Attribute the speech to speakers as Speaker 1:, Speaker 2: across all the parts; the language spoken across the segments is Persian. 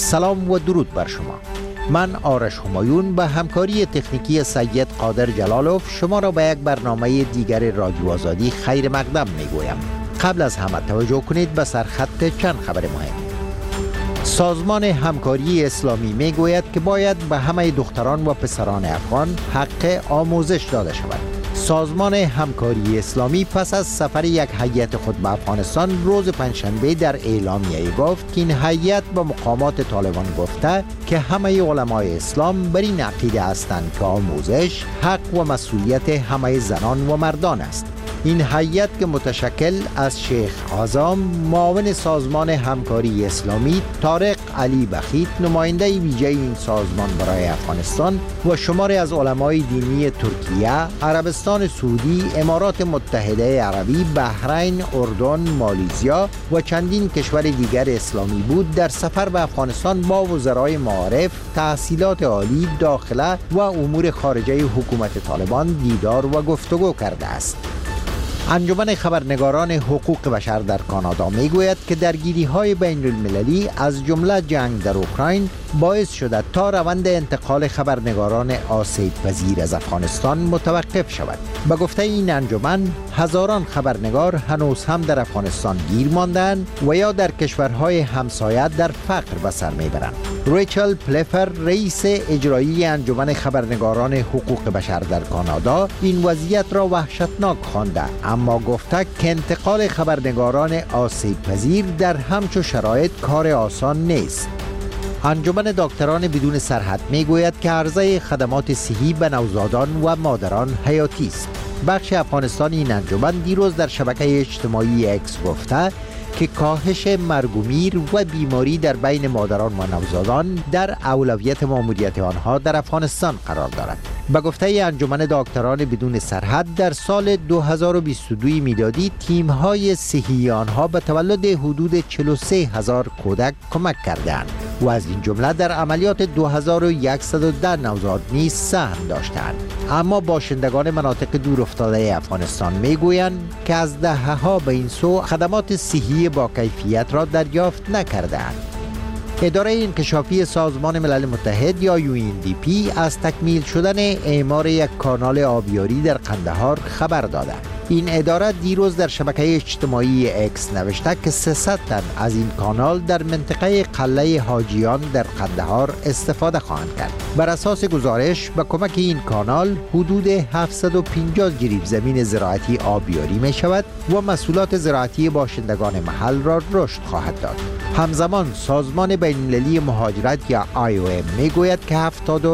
Speaker 1: سلام و درود بر شما. من آرش همایون به همکاری تکنیکی سید قادر جلالوف شما را به یک برنامه دیگر رادیو آزادی خیر مقدم میگویم. قبل از همه توجه کنید به سرخط چند خبر مهم. سازمان همکاری اسلامی میگوید که باید به همه دختران و پسران افغان حق آموزش داده شود. سازمان همکاری اسلامی پس از سفر یک هیئت خود به افغانستان روز پنجشنبه در اعلامیه گفت که این هیئت به مقامات طالبان گفته که همه علمای اسلام بر این عقیده هستند که آموزش حق و مسئولیت همه زنان و مردان است. این هیئت که متشکل از شیخ اعظم معاون سازمان همکاری اسلامی، طارق علی بخیت نماینده ویژه این سازمان برای افغانستان و شماری از علمای دینی ترکیه، عربستان سعودی، امارات متحده عربی، بحرین، اردن، مالیزیا و چندین کشور دیگر اسلامی بود در سفر به افغانستان با وزرای معارف، تحصیلات عالی، داخله و امور خارجه حکومت طالبان دیدار و گفتگو کرده است. انجمن خبرنگاران حقوق بشر در کانادا میگوید که درگیری‌های بین المللی از جمله جنگ در اوکراین باعث شده تا روند انتقال خبرنگاران آسیب پذیر از افغانستان متوقف شود. به گفته این انجمن، هزاران خبرنگار هنوز هم در افغانستان گیر ماندند و یا در کشورهای همسایه در فقر به سر میبرند. ریچل پلفر، رئیس اجرایی انجمن خبرنگاران حقوق بشر در کانادا، این وضعیت را وحشتناک خوانده، اما گفته که انتقال خبرنگاران آسیب پذیر در همچو شرایط کار آسان نیست. انجمن دکتران بدون سرحد میگوید که عرضه خدمات صحی به نوزادان و مادران حیاتی است. بخش افغانستان این انجمن دیروز در شبکه اجتماعی اکس گفته که کاهش مرگ و میر و بیماری در بین مادران و نوزادان در اولویت ماموریت آنها در افغانستان قرار دارد. به گفته انجمن دکتران بدون سرحد، در سال 2022 میلادی تیم‌های صحی آنها به تولد حدود 43,000 کودک کمک کردند و از این جمله در عملیات 2110 نوزاد نیز سهم داشتند. اما باشندگان مناطق دورافتاده افغانستان میگویند که از دهه‌ها به این سو خدمات صحی با کیفیت را دریافت نکردند. اداره انکشافی سازمان ملل متحد یا UNDP از تکمیل شدن اعمار یک کانال آبیاری در قندهار خبر داده. این اداره دیروز در شبکه اجتماعی اکس نوشته که 300 تن از این کانال در منطقه قلعه حاجیان در قندهار استفاده خواهند کرد. بر اساس گزارش، به کمک این کانال حدود 750 جریب زمین زراعتی آبیاری می شود و محصولات زراعتی باشندگان محل را رشد خواهد داد. همزمان سازمان بین‌المللی مهاجرت یا IOM می گوید که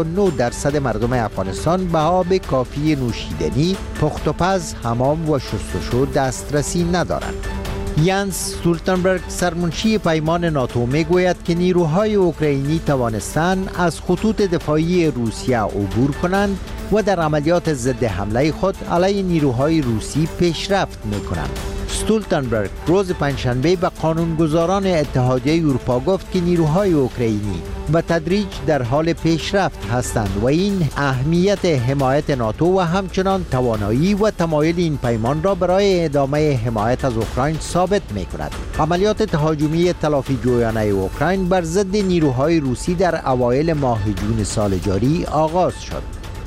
Speaker 1: 79% مردم افغانستان به آب کافی نوشیدنی، پخت و پز، حمام و شستشو دسترسی ندارند. یانس استولتنبرگ، سرمنشی پیمان ناتو، میگوید که نیروهای اوکراینی توانستند از خطوط دفاعی روسیه عبور کنند و در عملیات ضد حمله خود علیه نیروهای روسی پیشرفت میکنند. استولتنبرگ روز پنجشنبه به قانونگذاران اتحادیه اروپا گفت که نیروهای اوکراینی به تدریج در حال پیشرفت هستند و این اهمیت حمایت ناتو و همچنان توانایی و تمایل این پیمان را برای ادامه حمایت از اوکراین ثابت می کند. عملیات تهاجمی تلافی جویانه اوکراین بر ضد نیروهای روسی در اوایل ماه جون سال جاری آغاز شد.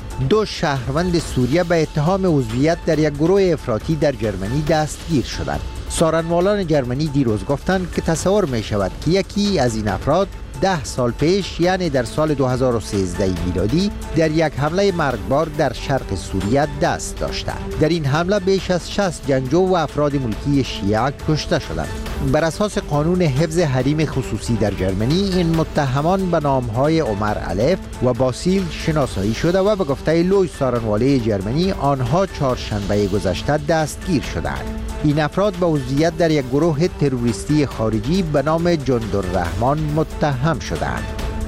Speaker 1: 2 شهروند سوریه به اتهام عضویت در یک گروه افراطی در جرمنی دستگیر شدند. سارنوالان جرمنی دیروز گفتند که تصور می شود که یکی از این افراد 10 سال پیش، یعنی در سال 2013 میلادی، در یک حمله مرگبار در شرق سوریه دست داشتند. در این حمله بیش از 60 جنگجو و افراد ملکی شیعه کشته شدند. بر اساس قانون حفظ حریم خصوصی در جرمنی، این متهمان به نامهای عمر الف و باسیل شناسایی شده و به گفته لوی سارنواله جرمنی آنها چهارشنبه گذشته دستگیر شدند. این افراد به عضویت در یک گروه تروریستی خارجی به نام جندالرحمن متهم شدند.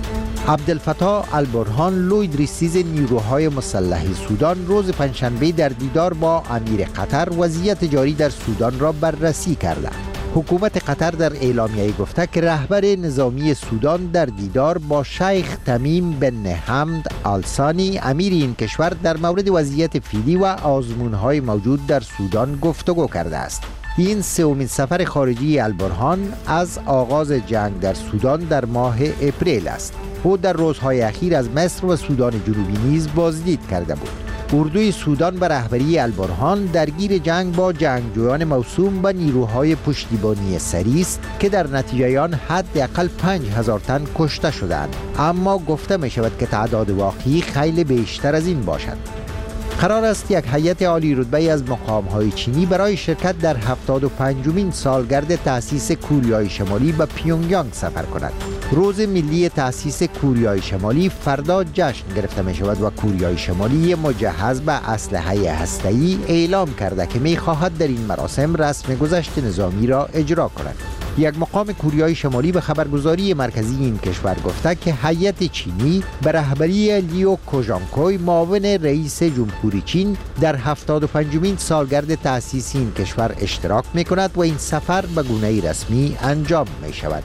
Speaker 1: عبدالفتاح البرهان، لوی رئیس نیروهای مسلح سودان، روز پنجشنبه در دیدار با امیر قطر وضعیت جاری در سودان را بررسی کرده. حکومت قطر در اعلامیه گفته که رهبر نظامی سودان در دیدار با شیخ تمیم بن حمد آلسانی امیر این کشور در مورد وضعیت فعلی و آزمون‌های موجود در سودان گفتگو کرده است. این سومین سفر خارجی البرهان از آغاز جنگ در سودان در ماه اپریل است. او در روزهای اخیر از مصر و سودان جنوبی نیز بازدید کرده بود. اردوی سودان به رهبری البرهان درگیر جنگ با جنگجویان موسوم به نیروهای پشتیبانی سری است که در نتیجه آن حداقل 5000 تن کشته شدند، اما گفته می شود که تعداد واقعی خیلی بیشتر از این باشد. قرار است یک هیئت عالی رتبه از مقام‌های چینی برای شرکت در 75مین سالگرد تأسیس کوریای شمالی به پیونگیانگ سفر کند. روز ملی تأسیس کوریای شمالی فردا جشن گرفته می شود و کوریای شمالی مجهز به اسلحه هسته‌ای اعلام کرده که می خواهد در این مراسم رسم گذشت نظامی را اجرا کند. یک مقام کوریای شمالی به خبرگزاری مرکزی این کشور گفته که هیئت چینی به رهبری لیو کوژانکوی معاون رئیس جمهوری چین در 75مین سالگرد تأسیس این کشور اشتراک می کند و این سفر به گونه رسمی انجام می شود.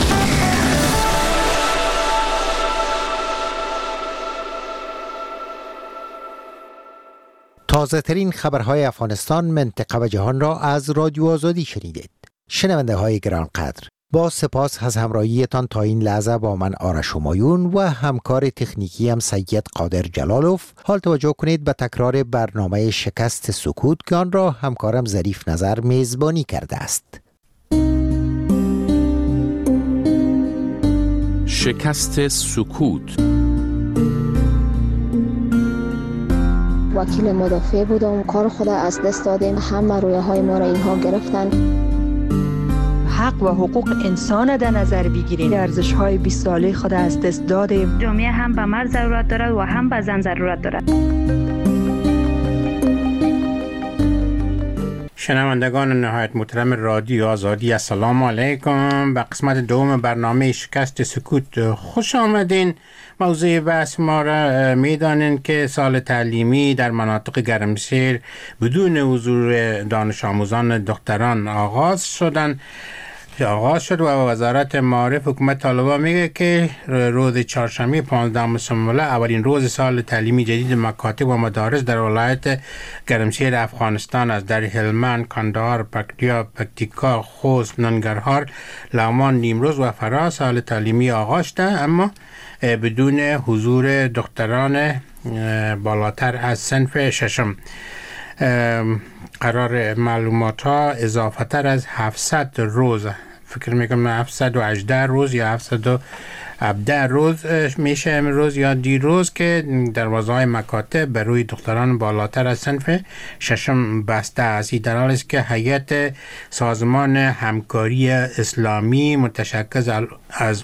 Speaker 1: تازه ترین خبرهای افغانستان، منطقه و جهان را از رادیو آزادی شنیدید. شنونده های گرانقدر، با سپاس از همراهیتان تا این لحظه با من آرش همایون و همکار تکنیکی هم سید قادر جلالوف. حال توجه کنید به تکرار برنامه شکست سکوت که آن را همکارم ظریف نظر میزبانی کرده است.
Speaker 2: شکست سکوت.
Speaker 3: وکیل مدافع بودم، کار خود از دست دادیم، همه رویاهای ما را اینها گرفتن.
Speaker 4: حق و حقوق انسان در نظر بگیریم. ارزش‌های 20 ساله خود از دست دادیم.
Speaker 5: جامعه هم به مرد ضرورت دارد و هم به زن ضرورت دارد.
Speaker 6: شنوندگان نهایت محترم رادیو آزادی، السلام علیکم. به قسمت دوم برنامه شکست سکوت خوش آمدین. موضوع بحث ما را میدانین که سال تعلیمی در مناطق گرمسیر بدون حضور دانش آموزان دختران آغاز شد و وزارت معارف حکومت طالبان میگه که روز چهارشنبه 15 سپتامبر اولین روز سال تعلیمی جدید مکاتب و مدارس در ولایت گرمسیر افغانستان از در هلمند، کندهار، پکتیکا، خوست، ننگرهار، لغمان، نیمروز و فرا سال تعلیمی آغاز شده، اما بدون حضور دختران بالاتر از صنف ششم. قرار معلومات ها اضافه تر از 700 روز، فکر میکنم 718 روز یا 717 روز میشه امروز یا دیروز که دروازه های مکاتب بر روی دختران بالاتر از صنف ششم بسته است. این در حالی است که هیئت سازمان همکاری اسلامی متشکل از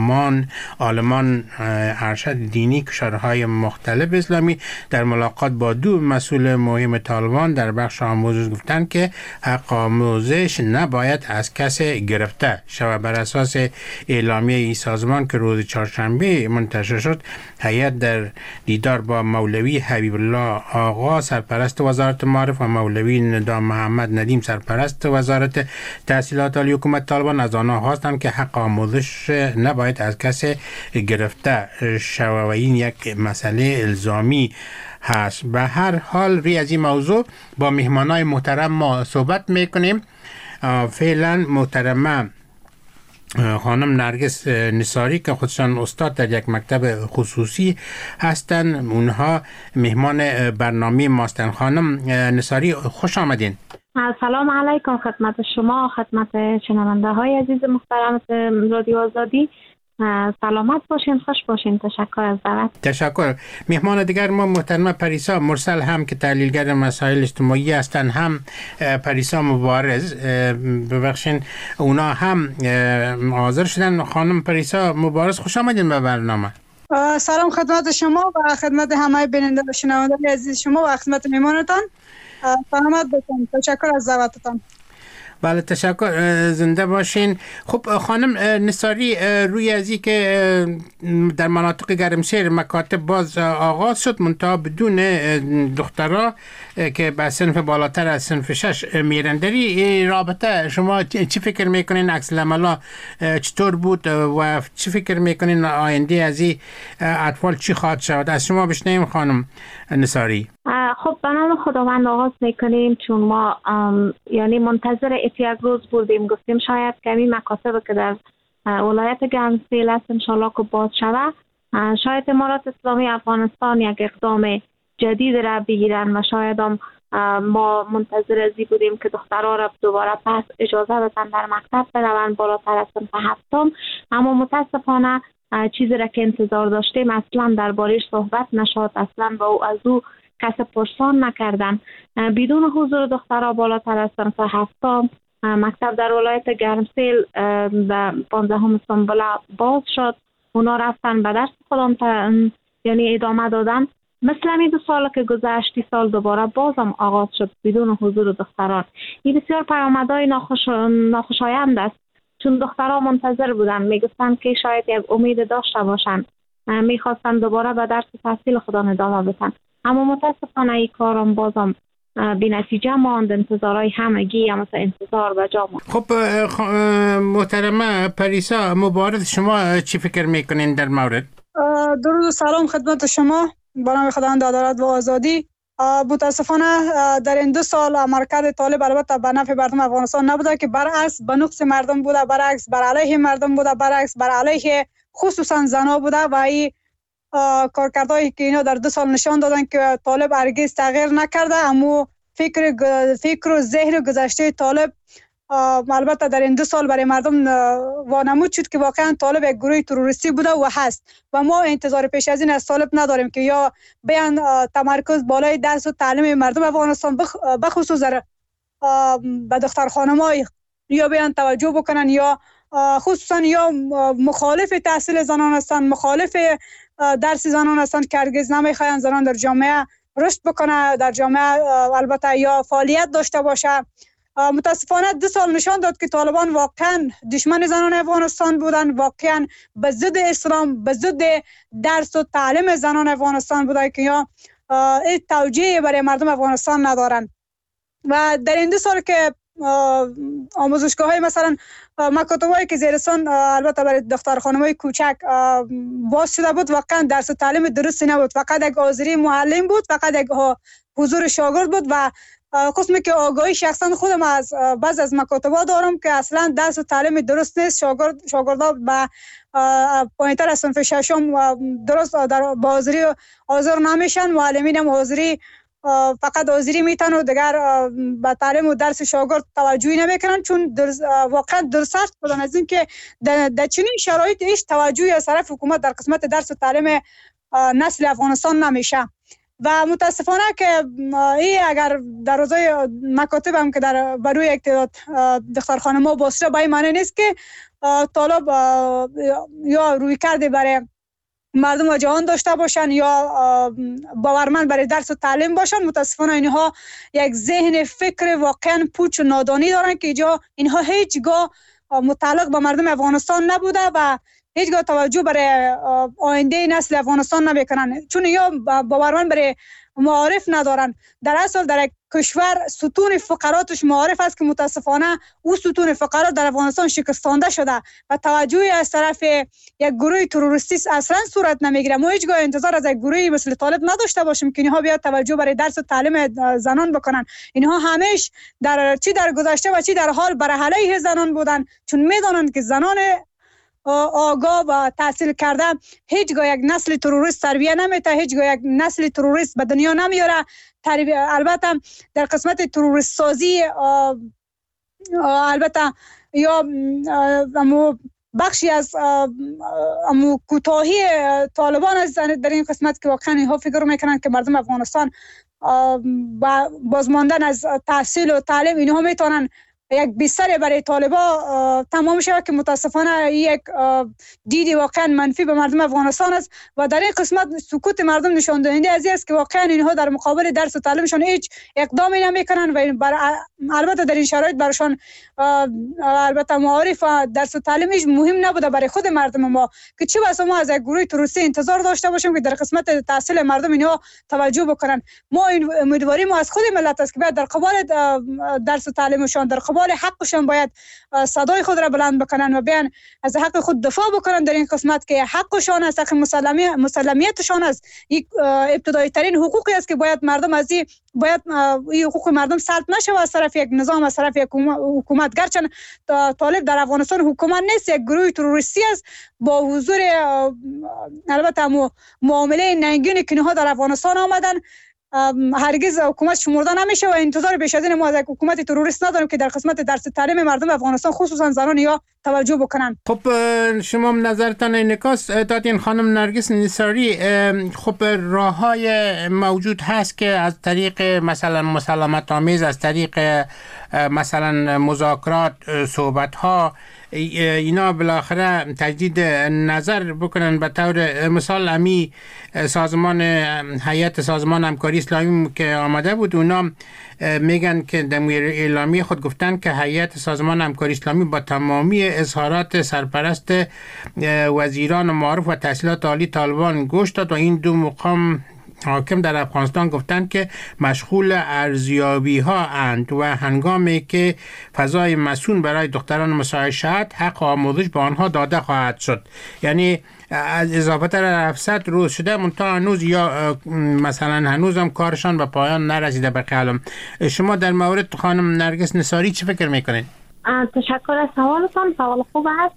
Speaker 6: عالمان ارشد دینی کشورهای مختلف اسلامی در ملاقات با دو مسئول مهم طالبان در بخش آموزش گفتند که حق آموزش نباید از کسی گرفته شود. بر اساس اعلامیه این سازمان که روز چهارشنبه منتشر شد، هیئت در دیدار با مولوی حبیب الله آقا سرپرست وزارت معارف و مولوی ندام محمد ندیم سرپرست وزارت تحصیلات عالی حکومت طالبان از آنها خواستند که حق آموزش نباید از کسی گرفته شود و این یک مسئله الزامی هست. به هر حال روی از این موضوع با مهمانای محترم ما صحبت میکنیم. فعلا محترمه خانم نرگس نثاری که خودشان استاد در یک مکتب خصوصی هستند، اونها مهمان برنامه ماستن. خانم نثاری خوش آمدین.
Speaker 5: سلام علیکم خدمت شما، خدمت شنونده های عزیز محترم رادیو آزادی. سلامت باشین، خوش باشین. تشکر از دعوت.
Speaker 6: تشکر. مهمان دیگر ما محترمه پریسا مرسل هم که تحلیلگر مسائل اجتماعی هستند، هم پریسا مبارز، ببخشین اونا هم حاضر شدن. خانم پریسا مبارز خوش آمدین به برنامه.
Speaker 7: سلام خدمت شما و خدمت همه بیننده و شنونده عزیز شما و خدمت مهمانتان. سلامت باشین. تشکر از دعوتتان.
Speaker 6: بله تشکر، زنده باشین. خب خانم نثاری، روی ازی که در مناطق گرمسیر مکاتب باز آغاز شد منتها بدون دخترها که به صنف بالاتر از صنف 6 میرن، در این رابطه شما چی فکر میکنین؟ عکس العمل چطور بود و چی فکر میکنین آینده از این اطفال چی خواهد شود؟ از شما بشنویم خانم نثاری.
Speaker 5: خب به نام خداوند آغاز میکنیم، چون ما یعنی منتظر یک روز بودیم، گفتیم شاید کمی مکاتب که در ولایت گرمسیل است انشالله که باز شود، شاید امارات اسلامی افغانستان یک اقدام جدید را بگیرن و شاید هم ما منتظر ازی بودیم که دخترها را دوباره پس اجازه بدن در مکتب بروند بالاتر از صنف هفتم، اما متاسفانه چیزی را که انتظار داشتیم اصلا درباره‌اش صحبت نشد، اصلا با از او کس پرسان نکردن. بدون حضور دخترها بالاتر از صنف هفتم مکتب در ولایت گرمسیل و 15 سنبله باز شد. اونا رفتن به درس خودم یعنی ادامه دادن. مثل همین 2 سال که گذشتی سال دوباره بازم آغاز شد بدون حضور دختران. این بسیار پیامدهای ناخوشایند است، چون دخترها منتظر بودن، میگفتن که شاید یک امید داشته باشن، میخواستن دوباره به درس تحصیل خودم ادامه بدن، اما متاسفانه این کارم بازم بی نتیجه ماند. انتظارهای همگی مثل انتظار و جا ماند.
Speaker 6: خب محترمه پریسا مبارز، شما چی فکر میکنین در مورد؟
Speaker 7: درود و سلام خدمت شما به نام خداوند عدالت و آزادی. متاسفانه در این 2 سال عملکرد طالب البته به نفع مردم افغانستان نبوده، که برعکس به نقص مردم بوده، برعکس بر علیه مردم بوده، برعکس بر علیه خصوصا زنها بوده. و این کارکردهایی که اینا در 2 سال نشان دادن که طالب هرگز تغییر نکرده، اما فکر و ذهن گذشته طالب البته در این 2 سال برای مردم وانمود شد که واقعا طالب یک گروه تروریستی بوده و هست، و ما انتظار پیش از این از طالب نداریم که یا بیان تمرکز بالای درس و تعلیم مردم افغانستان بخصوص به دختر خانم‌های یا بیان توجه بکنن، یا خصوصا یا مخالف تحصیل زنان هستند، مخالف درس زنان هستند که هرگز نمیخواین زنان در جامعه رشد بکنه، در جامعه البته یا فعالیت داشته باشه. متاسفانه 2 سال نشان داد که طالبان واقعا دشمن زنان افغانستان بودن، واقعا به ضد اسلام، به ضد درس و تعلیم زنان افغانستان بوده که یا این توجیه برای مردم افغانستان ندارن. و در این 2 سال که آموزشگاه‌های مثلا مکاتب‌هایی که زیرسان البته برای دختر خانم‌های کوچک باز شده بود، واقعا درس و تعلیم درستی نبود، فقط یک حاضری معلم بود، فقط یک حضور شاگرد بود. و خصوصا که آگاهی شخصا خودم از بعض از مکاتب‌ها دارم که اصلا درس و تعلیم درست نیست، شاگردها به پایین‌تر از صنف ششم درست در حاضری حاضر نمیشن، معلمین هم حاضری فقط حاضری میتن و دیگر به تعلیم و درس شاگرد توجهی نمیکنن، چون واقعا درست بودن از این که در چنین شرایط هیچ توجهی از طرف حکومت در قسمت درس و تعلیم نسل افغانستان نمیشه. و متاسفانه که این اگر در روزای مکاتب هم که در بروی یک تعداد دختر خانم‌ها باسته، به این معنی نیست که طالب یا روی کرده برای مردم و جهان داشته باشن یا باورمند برای درس و تعلیم باشن. متاسفانه اینها یک ذهن فکر واقعا پوچ و نادانی دارن که اینها هیچگاه متعلق به مردم افغانستان نبوده و هیچگاه توجه برای آینده نسل افغانستان نمیکنن، چون یا باورمند برای معارف ندارن. در اصل در یک کشور ستون فقراتش معارف است که متاسفانه او ستون فقرات در افغانستان شکستانده شده و توجهی از طرف یک گروه تروریستی اصلا صورت نمیگیره. ما هیچگاه انتظار از یک گروهی مثل طالب نداشته باشیم که اینها بیاد توجه برای درس و تعلیم زنان بکنن. اینها همیشه چی در گذشته و چی در حال بر علیه زنان بودن، چون میدونن که زنان آگاه و تحصیل کرده هیچگاه یک نسل تروریست تربیه نمیده، هیچگاه یک نسل تروریست به دنیا نمیاره. البته در قسمت تروریست سازی البته یا بخشی از کوتاهی طالبان است در این قسمت که واقعا اینها فکر میکنن که مردم افغانستان با بازماندن از تحصیل و تعلیم اینها میتونن یک بستر برای طالبا تمام شود، که متاسفانه یک دیدی واقعا منفی به مردم افغانستان است و در این قسمت سکوت مردم نشان دهنده از این است که واقعا اینها در مقابل درس و تعلیمشان هیچ اقدامی نمیکنن و البته در این شرایط برشان البته معارف و درس و تعلیمش مهم نبوده برای خود مردم ما، که چه بسا ما از یک گروه تروریستی انتظار داشته باشیم که در قسمت تحصیل مردم اینها توجه بکنن. ما امیدواری ما از خود ملت است که باید در قبال درس و تعلیمشان، در قبال دنبال حقشان باید صدای خود را بلند بکنن و بیان از حق خود دفاع بکنن در این قسمت که حقشان است، حق مسلمیتشان است. یک ابتدایی ترین حقوقی است که باید مردم از این حقوق مردم سلب نشه از طرف یک نظام، از طرف یک حکومت. گرچند طالب در افغانستان حکومت نیست، یک گروه تروریستی است با حضور البته معامله ننگین که اینها در افغانستان آمدن. هرگز حکومت شمرده نمیشه و انتظار بیش از این ما از حکومت تروریست نداریم که در قسمت درس تعلیم مردم افغانستان خصوصا زنان یا توجه بکنن.
Speaker 6: خب شما نظرتان انعکاس دادین خانم نرگس نثاری. خب راه‌های موجود هست که از طریق مثلا مسالمت آمیز، از طریق مثلا مذاکرات، صحبت‌ها، اینا بالاخره تجدید نظر بکنن. به طور مثال امی سازمان هیئت سازمان همکاری اسلامی که آمده بود، اونا میگن که در اعلامیه خود گفتن که هیئت سازمان همکاری اسلامی با تمامی اظهارات سرپرست وزیران معارف و تحصیلات عالی طالبان گوش داد و این دو مقام حاکم در افغانستان گفتند که مشغول ارزیابی ها اند و هنگامی که فضای مسئول برای دختران مساعد شد حق آموزش به آنها داده خواهد شد. یعنی از اضافه تر 700 روز شده منتها هنوز یا مثلا هنوز هم کارشان به پایان نرسیده به قلم. شما در مورد خانم نرگس نثاری چی فکر میکنید؟
Speaker 5: تشکر از سوالتان، سوال خوب است.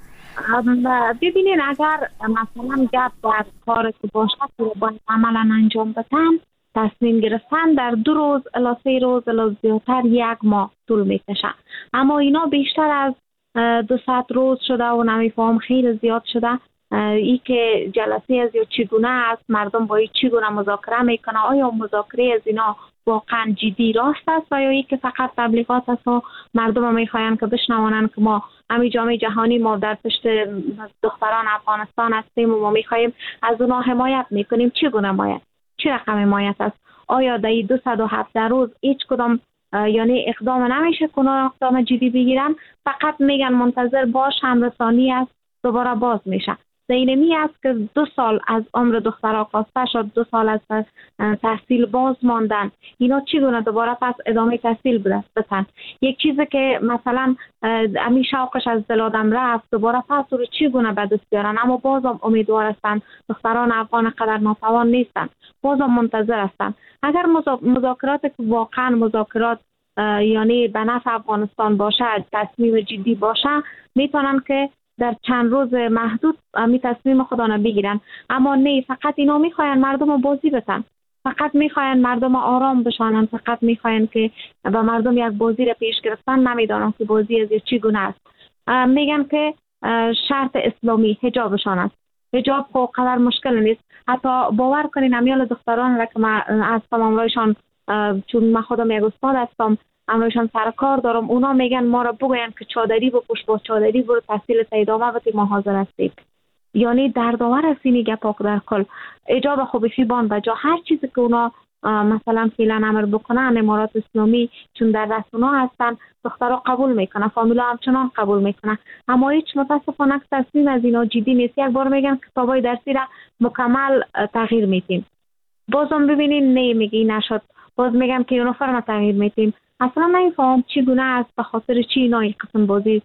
Speaker 5: ببینین اگر مثلا گپ در کار که باشد که باید عملا انجام بدن، تصمیم گرفتن در 2 روز الی 3 روز الی زیادتر 1 ماه طول میکشه. اما اینا بیشتر از 200 روز شده و نمیفهم خیلی زیاد شده. ای که جلسه از یا چگونه است، مردم با چگونه مذاکره میکنه، آیا مذاکره از اینا واقعا جدی راست است و یا ای که فقط تبلیغات است و مردم هم میخواین که بشنوانن که ما همین جامعه جهانی ما در پشت دختران افغانستان هستیم و ما میخوایم از اونا حمایت میکنیم. چگونه حمایت؟ چه رقم حمایت است؟ آیا در 217 روز هیچ کدام یعنی اقدام نمیشه که اقدام جدی بگیرن؟ فقط میگن منتظر باش، همرسانی است، دوباره باز میشه. اینمی است که 2 سال از عمر دخترها کاسته شد، 2 سال از تحصیل باز ماندن. اینا چگونه دوباره پس ادامه تحصیل بدن؟ یک چیزی که مثلا امی شوقش از دل آدم رفت دوباره پس رو چگونه به دست بیارن؟ اما بازم امیدوار هستن. دختران افغان قدر ناتوان نیستن، بازم منتظر هستن. اگر مذاکرات که واقعا مذاکرات یعنی به نفع افغانستان باشه، تصمیم جدی باشه، میتونن که در چند روز محدود می تصمیم خودانه بگیرن. اما نه، فقط اینا میخواین مردم رو بازی بتن، فقط میخواین مردم آرام بشانن، فقط میخواین که به مردم یک بازی را پیش گرفتن، نمیدانن که بازی از چگونه است. میگن که شرط اسلامی حجابشان است. حجاب خو قدر مشکل نیست. حتی باور کنین امیال دختران را که من از امرایشان، چون من خودم یک استاد هستم، امرایشان سرکار دارم، اونا میگن ما را بگوین که چادری بپوش، با چادری برو تحصیل ادامه بده، ما حاضر هستیم. یعنی دردآور است این گپا در کل. حجاب خوبی فیبان بجا هر چیزی که اونا مثلا فعلا امر بکنن، امارات اسلامی چون در دست اونا هستن، دخترها قبول میکنن، فامیلا همچنان قبول میکنن. اما هیچ متاسفانه تصمیم از اینا جدی نیست. یک بار میگن کتابای درسی را مکمل تغییر میتیم، بازم ببینین نه میگی نشد، باز میگن که یونیفرم تغییر میتیم. اصلا نمیفهم چگونه است، به خاطر چی اینا این قسم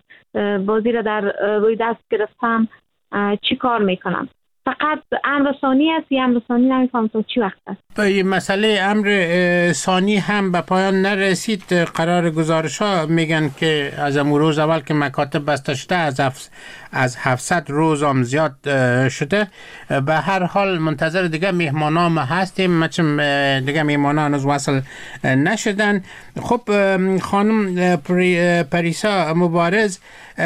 Speaker 5: بازی را در روی دست گرفتن، چی کار میکنن؟ فقط امر ثانی است یا امر ثانی نمیفهم تا چی وقت است. مسئله
Speaker 6: امر ثانی هم به پایان نرسید. قرار گزارش ها میگن که از امروز روز اول که مکاتب بسته شده از 700 روز هم زیاد شده. به هر حال منتظر دیگه مهمان هم هستیم، چون دیگه مهمان ها هنوز وصل نشدن. خب خانم پریسا مبارز،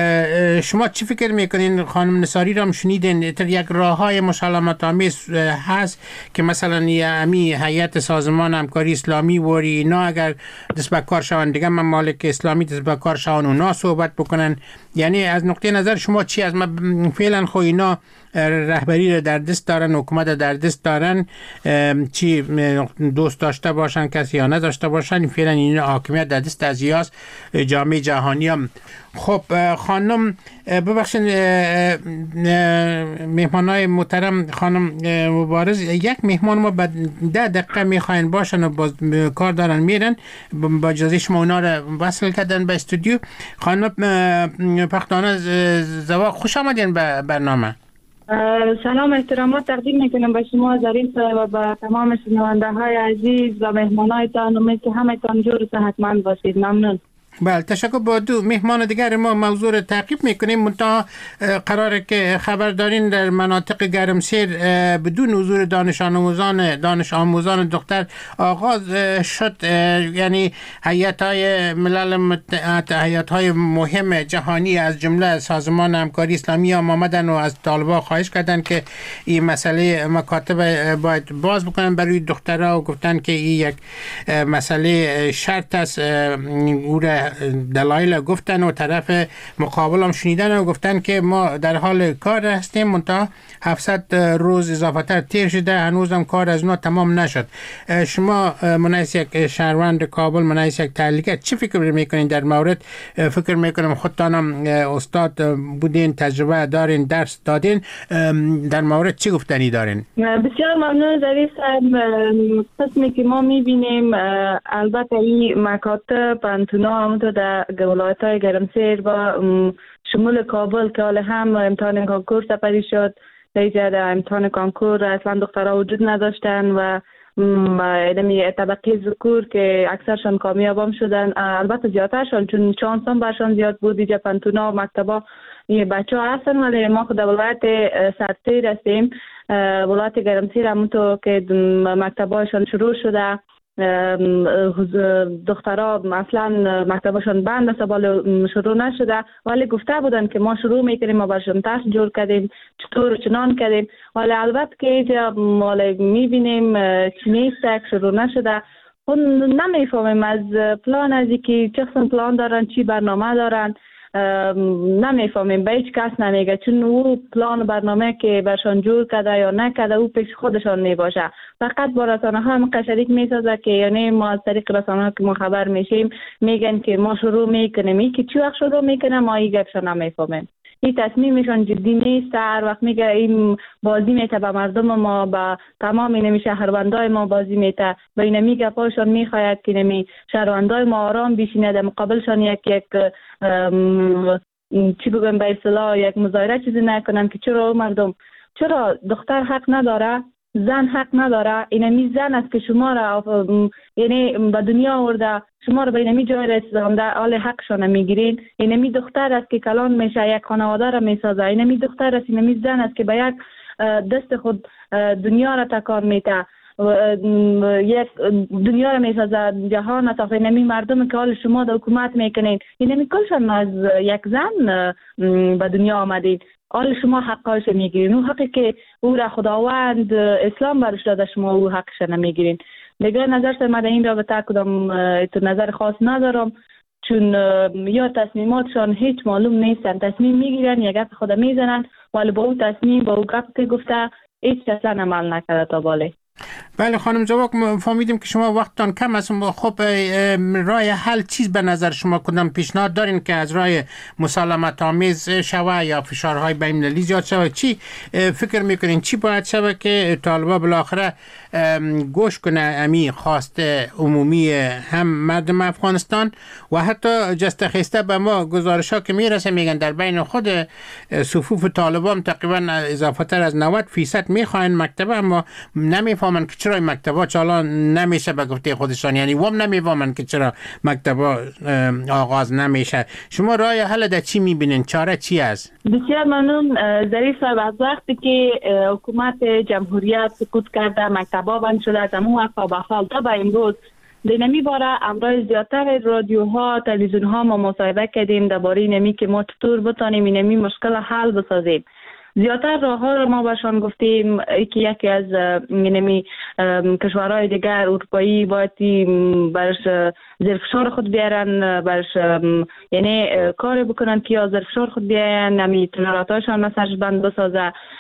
Speaker 6: شما چی فکر میکنین؟ خانم نثاری را هم شنیدین، یک راه های مسالمت آمیز هست که مثلا امی هیئت سازمان همکاری اسلامی وری اینا اگر دست به کار شوند، دیگه ممالک اسلامی دست به کار شوند، اونا صحبت بکنن. یعنی از نقطه نظر شما چی از فعلا خو اینا رهبری را در دست دارن، حکومت در دست دارن، چی دوست داشته باشن کسی یا نداشته باشن، فعلا این حاکمیت در دست از یاس جامعه جهانی هم. خب خانم ببخشید مهمانای محترم، خانم مبارز، یک مهمان ما بعد 10 دقیقه میخواین باشن و باز کار دارن میرن، با اجازه شما اونا رو وصل کردن به استودیو. خانم پختانه زوا، خوش آمدین به برنامه.
Speaker 8: سلام احترامات تقدیم میکنم به شما ظریف و به تمام شنونده های عزیز و مهمانایتان. امید که همه تان جور و صحتمند باشید. ممنون.
Speaker 6: بله تشکر. با دو مهمان دیگر ما موضوع رو تعقیب میکنیم. منتها قراره که خبر دارین در مناطق گرمسیر بدون حضور دانش آموزان دختر آغاز شد. یعنی هیئت‌های ملل متحد، هیئت‌های مهم جهانی از جمله سازمان همکاری اسلامی هم آمدن و از طالبان خواهش کردن که این مسئله مکاتب باید باز بکنن برای دخترها و گفتن که این یک مسئله شرط است. دلایل گفتن و طرف مقابل هم شنیدن و گفتن که ما در حال کار هستیم، منتها 700 روز اضافه تر تیر شده، هنوز هم کار از اونا تمام نشد. شما منعیس یک شهروند کابل، منعیس یک تحلیلگر، چی فکر میکنین در مورد؟ فکر میکنم خودتانم استاد بودین، تجربه دارین، درس دادین، در مورد چی گفتنی دارین؟
Speaker 8: بسیار ممنون ظریف صاحب. قسمی که ما میبینیم البته این مکاتب پانتونا همونطور در ولایت‌های گرمسیر و شمول کابل که حال هم امتحان کانکور سپری شد، در امتحان کانکور اصلا دخترها وجود نداشتن و طبقه ذکور که اکثرشان کامیاب هم شدن. البته زیادترشان چون چانس هم برشان زیاد بود. اینجا پانتونا و مکتبا بچه ها هستن، ولی ما خود ولایت سرسیر هستیم. ولایت گرمسیر همونطور که مکتبایشان شروع شده، دخترها اصلا مکتبشون بند است، شروع نشده، ولی گفته بودن که ما شروع میکنیم، ما برشون تست جور کردیم، چطور چنان کردیم. ولی البته که اینجا میبینیم چی نیست، شروع نشده. خود نمیفهمیم از پلان از که چه قسم پلان دارن، چی برنامه دارن، نمیفهمیم. به هیچ کس نمیگه، چون او پلان برنامه که برشان جور کرده یا نکرده او پیش خودشان میباشه. فقط با رسانه ها هم شریک میسازه که یعنی ما از طریق رسانه ها که ما خبر میشیم میگن که ما شروع میکنیم، این که چی وقت شروع میکنه ما این گپشان نمیفهمیم. این تصمیمشان جدی نیست. هر وقت میگه این بازی میته به مردم ما، به تمام اینمی شهروندای ما بازی میته، به اینمی گپاشان میخواید که اینمی شهروندای ما آرام بشینه، در مقابلشان یک چی بگم به اصطلاح یک مظاهره چیزی نکنن که چرا مردم، چرا دختر حق نداره، زن حق نداره. اینمی زن است که شما را یعنی به دنیا آورده، شما را به اینمی جای رسونده، حال حقشان میگیرین. اینمی دختر است که کلان میشه، یک خانواده را میسازه. اینمی دختر است، اینمی زن است که به یک دست خود دنیا را تکان میده، یک دنیا را میسازه، جهان تا اینمی مردم که حال شما در حکومت میکنین، اینمی کلشان از یک زن به دنیا آمدید، حال شما حقایش میگیرین. اون حقی که او را خداوند اسلام برش داده شما او حقش نمیگیرین. دیگه نظر من این رابطه کدام نظر خاص ندارم، چون یا تصمیماتشان هیچ معلوم نیستن. تصمیم میگیرن، یک گپ خود میزنن، ولی با اون تصمیم، با اون گپ که گفته هیچ اصلا عمل نکرده تا باله.
Speaker 6: بله خانم زواک، فهمیدیم که شما وقتتان کم است. خب راه حل چیز به نظر شما کدام پیشنهاد دارین که از راه مسالمت آمیز شوه یا فشارهای بین‌المللی زیاد شوه؟ چی فکر میکنین چی باید شوه که طالبان بالاخره گوش کنه امی خواست عمومی هم مردم افغانستان و حتی جست خسته به ما گزارش ها که میرسه میگن در بین خود صفوف طالبان تقریبا اضافه تر از 90% میخواین مکتب، اما نمیفهمن که چرا مکتبا چالا نمیشه به گفته خودشان، یعنی وام نمیفهمن که چرا مکتبا آغاز نمیشه. شما راه حل در چی میبینین؟ چاره چی است؟
Speaker 8: بسیار ممنون ظریف صاحب. از وقتی که حکومت جمهوریت سقوط کرده، مکتبا بند شده، از همون وقت به حال تا به امروز دینمی باره امروز زیادتر رادیوها، تلویزیونها ما مصاحبه کردیم درباره اینمی که ما چطور بتانیم اینمی مشکل حل بسازیم. زیادتر راه‌ها رو ما برشان گفتیم که یکی از اینمی کشورهای دیگر اروپایی باید برش زیر فشار خود بیارن، برش یعنی کار بکنن که یا زیر فشار خود بیارن، نمی تجارتاشان سرش بند بسازه.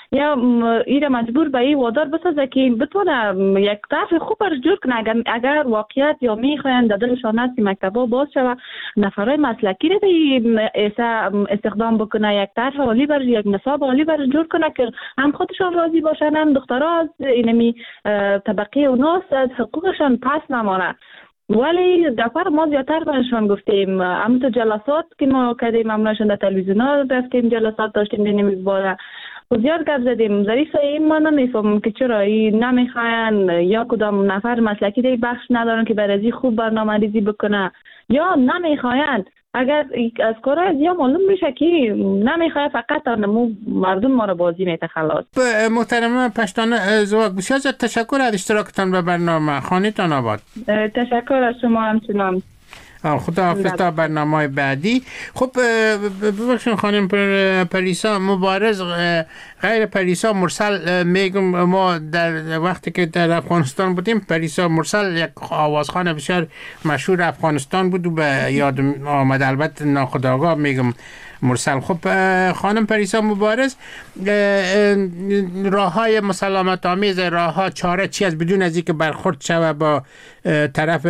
Speaker 8: یا ایره مجبور به این وادار بسازه که بتونه یک طرف خوب برش جور کنه. اگر واقعیت یا میخواین در دلشان هست که مکتبا باز شوه، نفرای مسلکی رو استخدام بکنه، یک طرف عالی برش، یک نصاب عالی برش جور کنه که هم خودشان راضی باشن، هم دخترها از اینمی طبقه اوناس از حقوقشان پس نمانه. ولی دفعه ما زیادتر برشان گفتیم، هم تو جلسات که ما کردیم، همونشان در تلویزیون ها رفتیم جلسات داشتیم بینیم بالا و زیاد گپ زدیم. ظریف این ما نمیفهمم که چرا این نمیخواین یا کدام نفر مسلکی دی بخش ندارن که برای خوب برنامه ریزی بکنه، یا نمیخواین اگر از کارهای زیاد معلوم میشه که نمیخواه فقط مردم ما رو بازی میته خلاص.
Speaker 6: محترمه پشتانه زواگ، بسیار زیاد تشکر از اشتراکتان به برنامه. خانیتان آباد.
Speaker 8: تشکر از شما همچنان.
Speaker 6: خدا حافظ تا برنامه بعدی. خب ببخشید خانم پریسا مبارز، غیر پریسا مرسل میگم، ما در وقتی که در افغانستان بودیم پریسا مرسل یک آوازخوان بسیار مشهور افغانستان بود و به یاد آمد، البته ناخودآگاه میگم مرسل. خب خانم پریسا مبارز، راه های مسالمت آمیز، راه ها چاره چی از بدون از اینکه برخورد شوه با طرف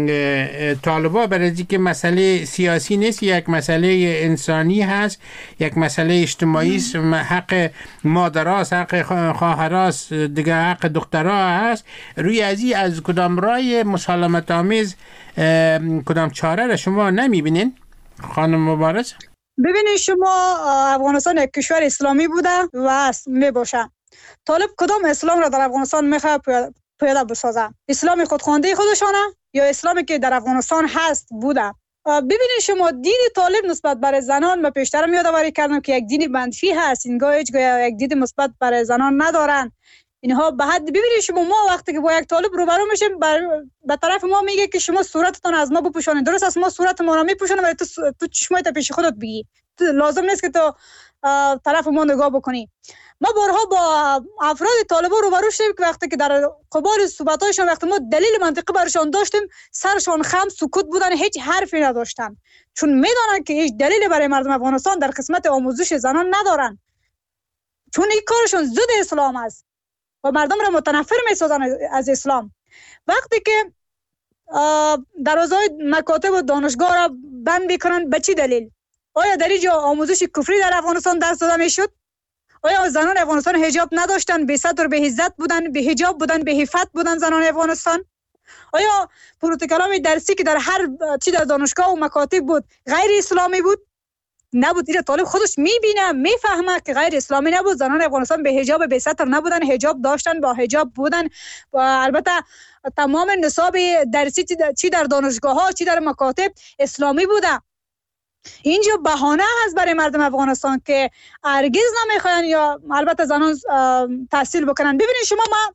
Speaker 6: طالبا، برای اینکه مسئله سیاسی نیست، یک مسئله انسانی هست، یک مسئله اجتماعی است، حق مادراست، حق خواهراست، دیگه حق دخترها هست. روی از کدام راه مسالمت آمیز کدام چاره را شما نمیبینین خانم مبارز؟
Speaker 7: ببینید شما، افغانستان یک کشور اسلامی بوده و می باشه. طالب کدام اسلام را در افغانستان میخواد پیاده بسازه؟ اسلام خودخوانده خودشانه یا اسلامی که در افغانستان هست بوده؟ ببینید شما، دین طالب نسبت برای زنان ما پیشتر یادآوری کردم که یک دین منفی هست، اینگاه هیچگاه یک دین مثبت برای زنان ندارن. اینها به حد ببینید شما، ما وقتی که با یک طالب روبرو میشیم به طرف ما میگه که شما صورتتون از ما بپوشونید. درست است، ما صورت ما رو میپوشونیم ولی تو چشمایت پیش خودت بگی، لازم نیست که تو طرف ما نگاه بکنی. ما بارها با افراد طالبا روبرو شدیم که وقتی که در قبال صحبتاشون وقتی ما دلیل منطقی برشان داشتیم، سرشان خم سکوت بودن، هیچ حرفی نداشتن، چون میدونن که هیچ دلیلی برای مردم افغانستان در قسمت آموزش زنان ندارن، چون این کارشون ضد اسلام است و مردم را متنفر میسازن از اسلام. وقتی که دروازه‌های مکاتب و دانشگاه را بند میکنن، به چی دلیل؟ آیا در اینجا آموزش کفری در افغانستان درس داده میشد؟ آیا زنان افغانستان حجاب نداشتن، بی صدر به عزت بودن، به حجاب بودن، به عفت بودن زنان افغانستان؟ آیا پروتکل‌های درسی که در هر چی در دانشگاه و مکاتب بود غیر اسلامی بود؟ نبود. این طالب خودش میبینه، میفهمه که غیر اسلامی نبود. زنان افغانستان به حجاب به ستر نبودن، حجاب داشتن، با حجاب بودن و البته تمام نصاب درسی چی در دانشگاه ها چی در مکاتب اسلامی بوده. اینجا بهانه هست برای مردم افغانستان که هرگز نمیخواین یا البته زنان تحصیل بکنن. ببینید شما، ما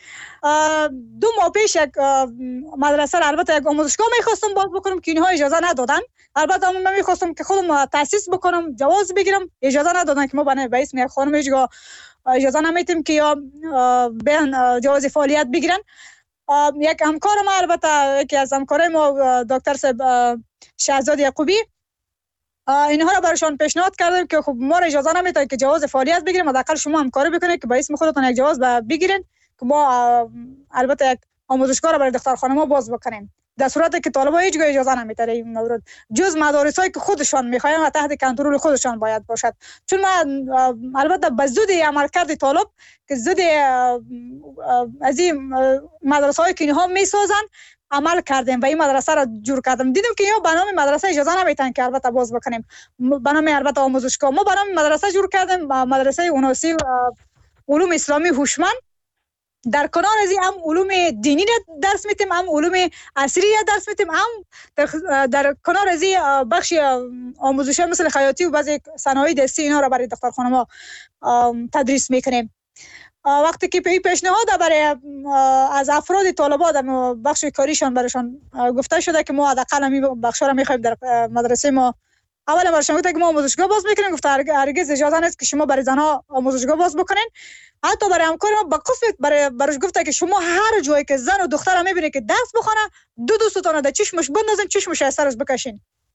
Speaker 7: 2 ماه پیش یک مدرسه البته یک آموزشگاه میخواستم باز بکنم که اینها اجازه ندادن. البته من میخواستم که خودم تاسیس بکنم، جواز بگیرم، اجازه ندادن که ما به اسم یک خانم هیچگاه اجازه نمیتیم که یا بیان جواز فعالیت بگیرن. یک همکار ما، البته یکی از همکارای ما دکتر صاحب شهزاد یعقوبی، اینها را برشان پیشنهاد کردم که خب ما اجازه نمیده که جواز فعالیت بگیریم، حداقل شما همکاری بکنید که به اسم خودتون یک جواز بگیرین که ما البته یک آموزشگاه را برای دختر خانم‌ها باز بکنیم. در صورتی که طالبا هیچ جای اجازه نمیده این مورد، جز مدارسایی که خودشان میخواین و تحت کنترل خودشان باید باشد. چون ما البته به ضد عملکرد طالب که ضد از این مدرسه‌ای که اینها میسازن عمل کردیم و این مدرسه را جور کردیم. دیدیم که یا به نام مدرسه اجازه نمیتن که البته باز بکنیم، به نام البته آموزشگاه ما به نام مدرسه جور کردیم، مدرسه اوناسی و علوم اسلامی هوشمند. در کنار از این هم علوم دینی درس میتیم، هم علوم عصری درس میتیم، هم در کنار از این بخش آموزش مثل خیاطی و بعضی صنایع دستی اینا را برای دختر خانم‌ها تدریس میکنیم. وقتی که پیشنهاد برای از افراد طالبا در بخش کاریشان برشان گفته شده که ما حداقل همین بخشا را میخوایم در مدرسه ما، اول برشان گفته که ما آموزشگاه باز میکنیم، گفته هرگز اجازه نیست که شما برای زنها آموزشگاه باز بکنین. حتی برای همکار ما با قصد برش گفته که شما هر جایی که زن و دختر میبینید که درس بخونه، 2 دوستانو در چشمش بندازین، چشمش از سرش بکشین.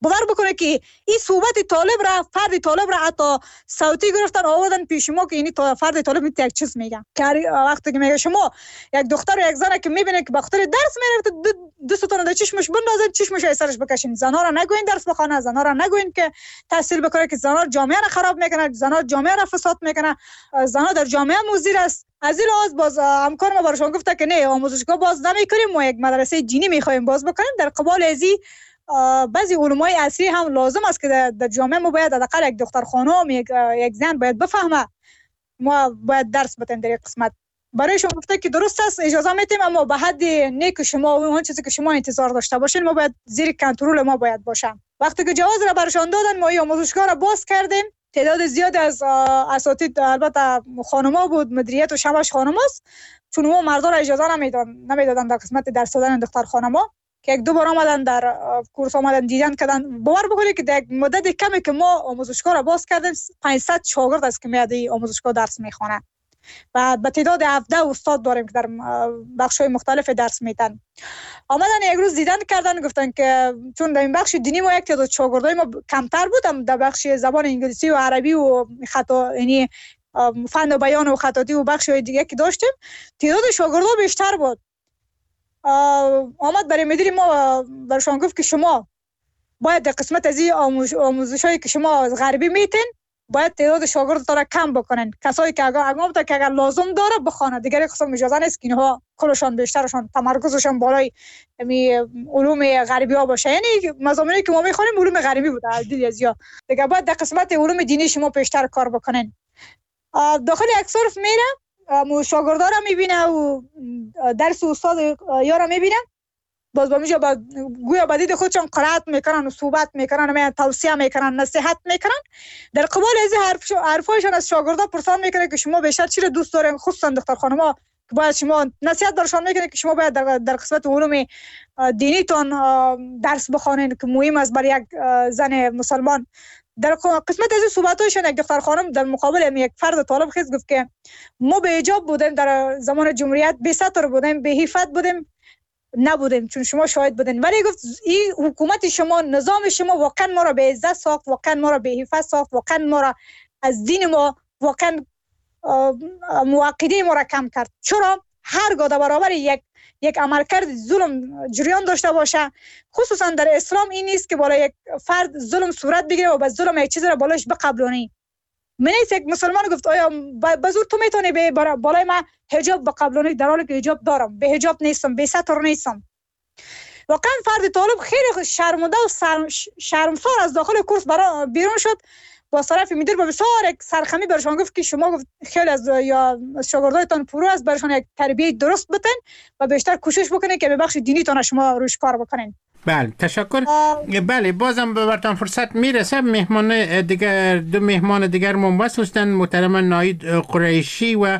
Speaker 7: باور بکنه که این صحبت طالب را، فرد طالب را حتی صوتی گرفتن آوردن پیش ما که این فرد طالب میت یک چیز میگه. که وقتی که میگه شما یک دختر و یک زن که میبینه که بخاطر درس میره دستتون در چشمش بندازین، چشمش از سرش بکشین. زنا را نگوین درس بخونه، زنا را نگوین که تحصیل بکنه که زنا جامعه را خراب میکنه، زنا جامعه را فساد میکنه، زنا در جامعه مضر است. از این لحاظ باز همکار ما براشون گفته که نه آموزشگاه باز نمیکنیم، ما یک مدرسه دینی میخوایم باز بکنیم. در قبال ازی بعضی علمای عصری هم لازم است که در جامعه ما باید حداقل یک دختر خانم یک زن باید بفهمه، ما باید درس بدیم در این قسمت. برایشون گفته که درست است اجازه میتیم، اما به حد نه که شما اون چیزی که شما انتظار داشته باشین ما باید زیر کنترل ما باید باشه. وقتی که جواز را براشون دادن ما این آموزشگاه را باز کردیم. تعداد زیاد از اساتید البته خانم‌ها بود، مدیریت و شماش خانم‌هاست، چون ما مردا را اجازه نمیدادن در قسمت درس دادن دختر خانم‌ها، که یک دو بار آمدن در کورس آمدن دیدن کردن. باور بکنید که در مدت کمی که ما آموزشگاه را باز کردیم 500 شاگرد است که میاد این آموزشگاه درس میخونه و به تعداد 17 استاد داریم که در بخش‌های مختلف درس میدن. آمدن یک روز دیدن کردن، گفتن که چون در این بخش دینی ما یک تعداد شاگردای ما کمتر بود، در بخش زبان انگلیسی و عربی و خطا یعنی فن و بیان و خطاطی و بخش‌های دیگه که داشتیم تعداد شاگردا بیشتر بود. آمد برای مدیر ما برشان گفت که شما باید در قسمت از این آموزش‌هایی که شما از غربی میتین باید تعداد شاگردتان را کم بکنن. کسایی که اگر لازم داره بخونه، دیگه قسم اجازه نیست که اینها کلشان بیشترشان تمرکزشان بالای علوم غربی ها باشه. یعنی مضامینی که ما میخونیم علوم غربی بوده دیگه باید در قسمت علوم دینی شما بیشتر کار بکنن. داخل یک صرف میره شاگردا را میبینه و درس استاد یارا میبینه، باز با میجا گویا بدید خودشان قرائت میکنن و صحبت میکنن، توصیه میکنن، نصیحت میکنن. در قبال از حرفایشان از شاگردا پرسان میکنه که شما بیشتر چی رو دوست دارین، خصوصا دختر خانم‌ها که باید شما نصیحت درشان میکنه که شما باید در قسمت علوم دینیتون درس بخونین که مهم است برای یک زن مسلمان. در قسمت از صحبت‌هایشان یک دختر خانم در مقابل یک فرد طالب خیز گفت که ما به حجاب بودیم در زمان جمهوریت، بی ستر بودیم، بی عفت بودیم، نبودیم چون شما شاهد بودین. ولی گفت این حکومت شما، نظام شما واقعا ما را به عزت ساخت، واقعا ما را به عفت ساخت، واقعا ما را از دین ما، واقعا مواقیده ما را کم کرد. چرا هرگاه در برابر یک عملکرد ظلم جریان داشته باشه، خصوصا در اسلام این نیست که بالا یک فرد ظلم صورت بگیره و به ظلم یک چیز را بالاش بقبلونی. من یک مسلمان گفت آیا بزرگ تو میتونی به بالای من حجاب بقبلونی در حالی که حجاب دارم، به حجاب نیستم، به ستر نیستم. واقعا فرد طالب خیلی شرمنده و شرمسار از داخل کورس بیرون شد. با طرف مدیر با بسیار یک سرخمی برشان گفت که شما خیلی از شاگردایتان پرو از برشان یک تربیت درست بدین و بیشتر کوشش بکنین که به بخش دینیتان شما روش کار بکنین.
Speaker 6: بله تشکر. بله بازم براتون فرصت میرسه. مهمان دیگر، دو مهمان دیگر منوصل هستند، محترم ناید قریشی و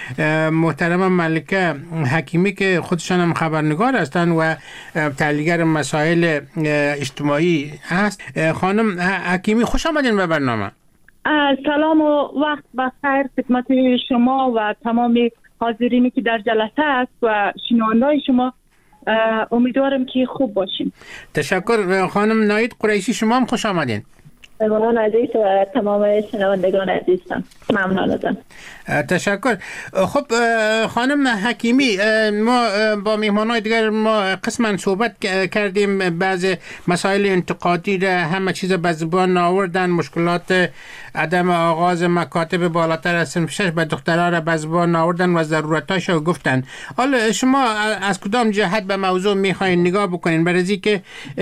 Speaker 6: محترم ملکه حکیمی که خودشان هم خبرنگار هستند و تحلیلگر مسائل اجتماعی هست. خانم حکیمی خوش آمدین به برنامه.
Speaker 8: سلام و وقت بخیر خدمت شما و تمام حاضرینی که در جلسه است و شنونده‌های شما. امیدوارم که خوب باشیم.
Speaker 6: تشکر. خانم ناید قریشی شما هم خوش آمدین.
Speaker 9: ممنون عزیز و تمام شنوندگان عزیزم. ممنون ازم.
Speaker 6: تشکر. خب خانم حکیمی، ما با مهمانای دیگر ما قسما صحبت کردیم، بعض مسائل انتقادی را همه چیز به زبان آوردن، مشکلات عدم آغاز مکاتب بالاتر از صنف 6 به دخترها را به زبان آوردن و ضرورتاش رو گفتن. حالا شما از کدام جهت به موضوع میخواین نگاه بکنین؟ برای که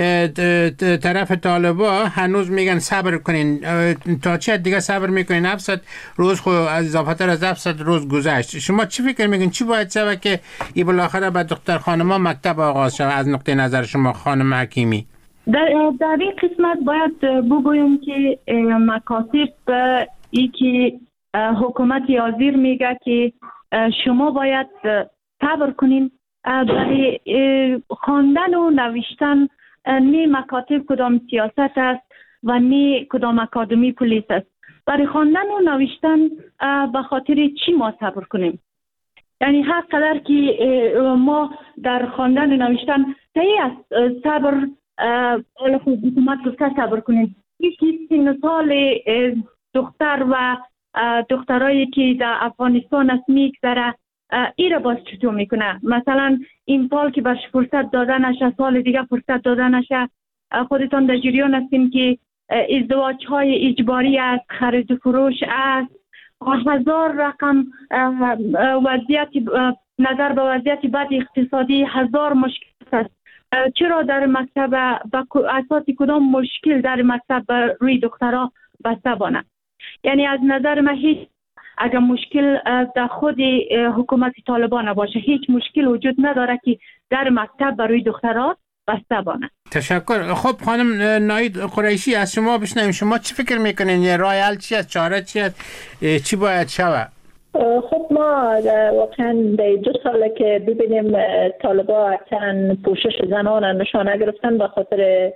Speaker 6: طرف طالبا هنوز میگن صبر کنین، تا چه دیگه صبر میکنین؟ 700 روز خو از اضافه از 700 روز گذشت. شما چی فکر میکنین چی باید شود که ای بالاخره به دختر خانم‌ها مکتب آغاز شود از نقطه نظر شما خانم حکیمی؟
Speaker 8: در این قسمت باید بگویم که مکاتب ای که حکومت حاضر میگه که شما باید صبر کنین برای خواندن و نوشتن، نه مکاتب کدام سیاست است و نه کدام اکادمی پلیس است. برای خواندن و نوشتن به خاطر چی ما صبر کنیم؟ یعنی هر قدر که ما در خواندن و نوشتن صحیح است صبر حالا خود حکومت گفته صبر کنید. یکی سال دختر و دخترایی که در افغانستان است میگذره، ایره باز چطور میکنه؟ مثلا این سال که برش فرصت داده نشه، سال دیگه فرصت داده نشه. خودتان در جریان هستین که ازدواج های اجباری است، خرید و فروش است، هزار رقم وضعیت نظر به وضعیت بد اقتصادی، هزار مشکل است. چرا در مکتب اساس کدام مشکل در مکتب روی دخترها بسته بانه؟ یعنی از نظر من هیچ اگر مشکل در خود حکومت طالبان باشه، هیچ مشکل وجود نداره که در مکتب برای دخترها بسته بانه.
Speaker 6: تشکر. خب خانم ناید قریشی، از شما بشنویم. شما چی فکر میکنین؟ راه حل چی است؟ چاره چی است؟ چی باید شود؟
Speaker 9: خب ما واقعا در 2 ساله که ببینیم طالبا اصلا پوشش زنان نشانه گرفتن به خاطر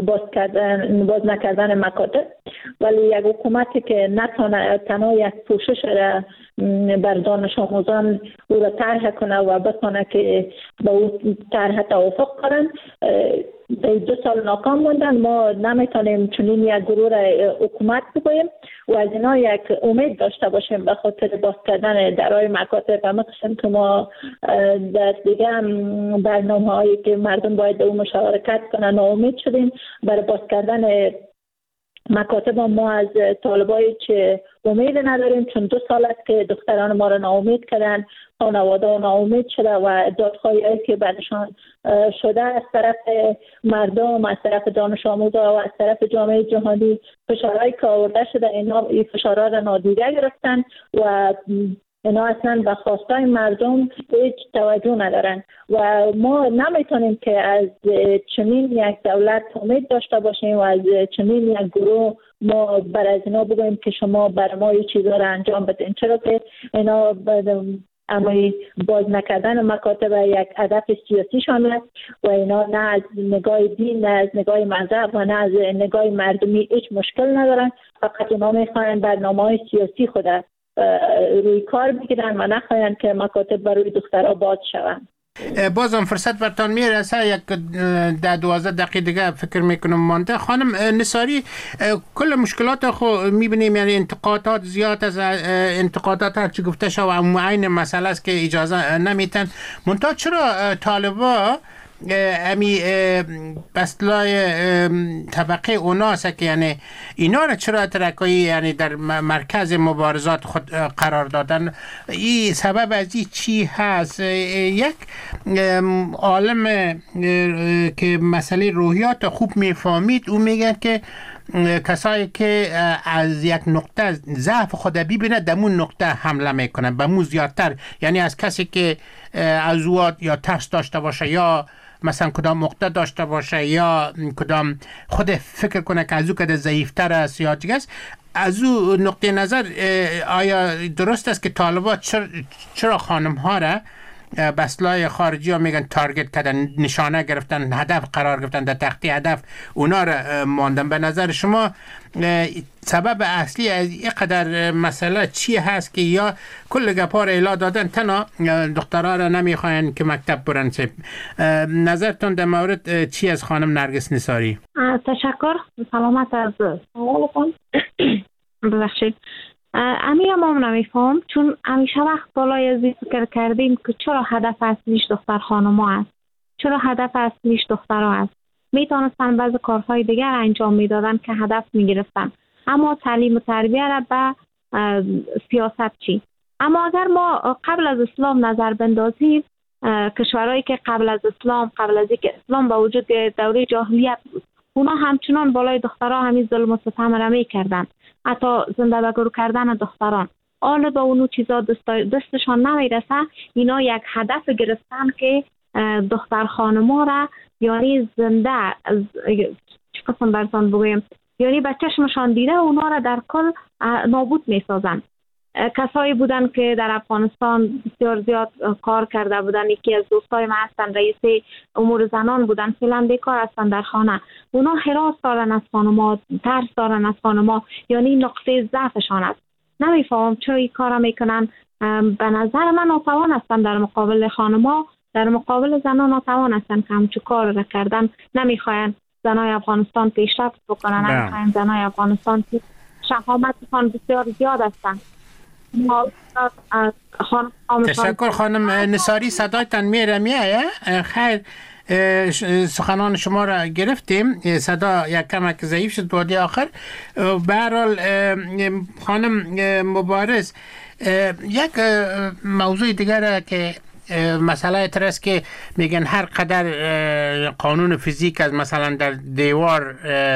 Speaker 9: باز نکردن مکاتب، ولی یک حکومتی که نتونه تنها یک پوشش را بر دانش آموزان او را طرح کنه و بتونه که با او طرح توافق کنن، در 2 سال ناکام موندن. ما نمیتونیم چنین یک گروه را حکومت بگوییم و از اینا یک امید داشته باشیم به خاطر باز کردن درهای مکاتب. و مثلا که ما در دیگه برنامه هایی که مردم باید به اون مشارکت کنن امید شدیم برای باز کردن مکاتب. ما از طالبای چه امید نداریم، چون 2 سال است که دختران ما را ناامید کردن، خانواده ها ناامید شده و دادخواهی که برشان شده از طرف مردم، از طرف دانش آموزا و از طرف جامعه جهانی، فشارهایی که آورده شده اینا این فشارها را نادیده گرفتن و اینا اصلا به خواستای مردم هیچ توجه ندارن و ما نمیتونیم که از چنین یک دولت امید داشته باشیم و از چنین یک گروه ما بر از اینا بگوییم که شما بر ما یه چیزا را انجام بدین، چرا که اینا اما باز نکردن مکاتب یک هدف سیاسی شان است و اینا نه از نگاه دین، نه از نگاه مذهب و نه از نگاه مردمی هیچ مشکل ندارن. فقط اونا میخواین برنامه‌های سیاسی خود روی کار بگیرن و نخواین که مکاتب برای دخترها باز شوند.
Speaker 6: بازم فرصت برتان میرسه، یک 10-12 دقیقه دیگه فکر میکنم مانده. خانم نثاری، کل مشکلات خو میبینیم، یعنی انتقادات زیاد از انتقادات هرچی گفته شد و معین مسئله است که اجازه نمیتن. منتها چرا طالبا امی بسلای طبقه اوناست که یعنی اینا را چرا ترکایی یعنی در مرکز مبارزات خود قرار دادن؟ این سبب از این چی هست؟ یک عالم که مسئله روحیات خوب میفهمید او میگه که کسایی که از یک نقطه ضعف خود ببینه دمون نقطه حمله میکنن به مو زیادتر، یعنی از کسی که از او یا ترس داشته باشه یا مثلا کدام مقطع داشته باشه یا کدام خود فکر کنه که از او کده ضعیفتر است یا دیگه است، از او نقطه نظر آیا درست است که طالبات چرا خانم ها را بسلای خارجی ها میگن تارگت کردن، نشانه گرفتن، هدف قرار گرفتن، در تختی هدف اونا را ماندن؟ به نظر شما سبب اصلی از این قدر مسئله چی هست که یا کل گپا را اعلا دادن تنها دخترها را نمیخواین که مکتب برن؟ نظرتون در مورد چی از خانم نرگس نثاری؟
Speaker 5: تشکر. سلامت از سوالتون. ببخشید امیر ما نمیفهم، چون همیشه وقت بالای از فکر کردیم که چرا هدف اصلیش دختر خانما است، چرا هدف اصلیش دخترها است. میتونستن بعض کارهای دیگر انجام میدادن که هدف میگرفتن، اما تعلیم و تربیه را به سیاست چی؟ اما اگر ما قبل از اسلام نظر بندازیم، کشورهایی که قبل از اینکه اسلام به وجود دوره جاهلیت بود، اونا همچنان بالای دخترها همین ظلم و ستم را میکردن، حتی زنده بگرو کردن دختران. حالا به اونو چیزا دستشان نمیرسه، اینا یک هدف گرفتن که دختر خانما را یعنی زنده از چه قسم برسان بگویم، یعنی به چشمشان دیده اونا را در کل نابود میسازن. کسایی بودن که در افغانستان بسیار زیاد کار کرده بودن، یکی از دوستای من هستن رئیس امور زنان بودن، فعلا بیکار هستن در خانه. اونا هراس دارن از خانما، ترس دارن از خانما، یعنی نقطه ضعفشان است. نمیفهم چرا این کارا میکنن. به نظر من ناتوان هستن در مقابل خانما، در مقابل زنان ناتوان هستن که همچون کار را کردن نمیخواین. زنای افغانستان پیشرفت بکنن. نمیخوایم زنای افغانستان که شهامتشان بسیار زیاد هستند.
Speaker 6: تشکر خانم نصاری، صدایتان میره خیر. سخنان شما را گرفتیم، صدا یک کمک ضعیف شد وادی آخر. به هر حال خانم مبارز، یک موضوع دیگر که مسئله اعتراض که میگن هر قدر قانون فیزیک از مثلا در دیوار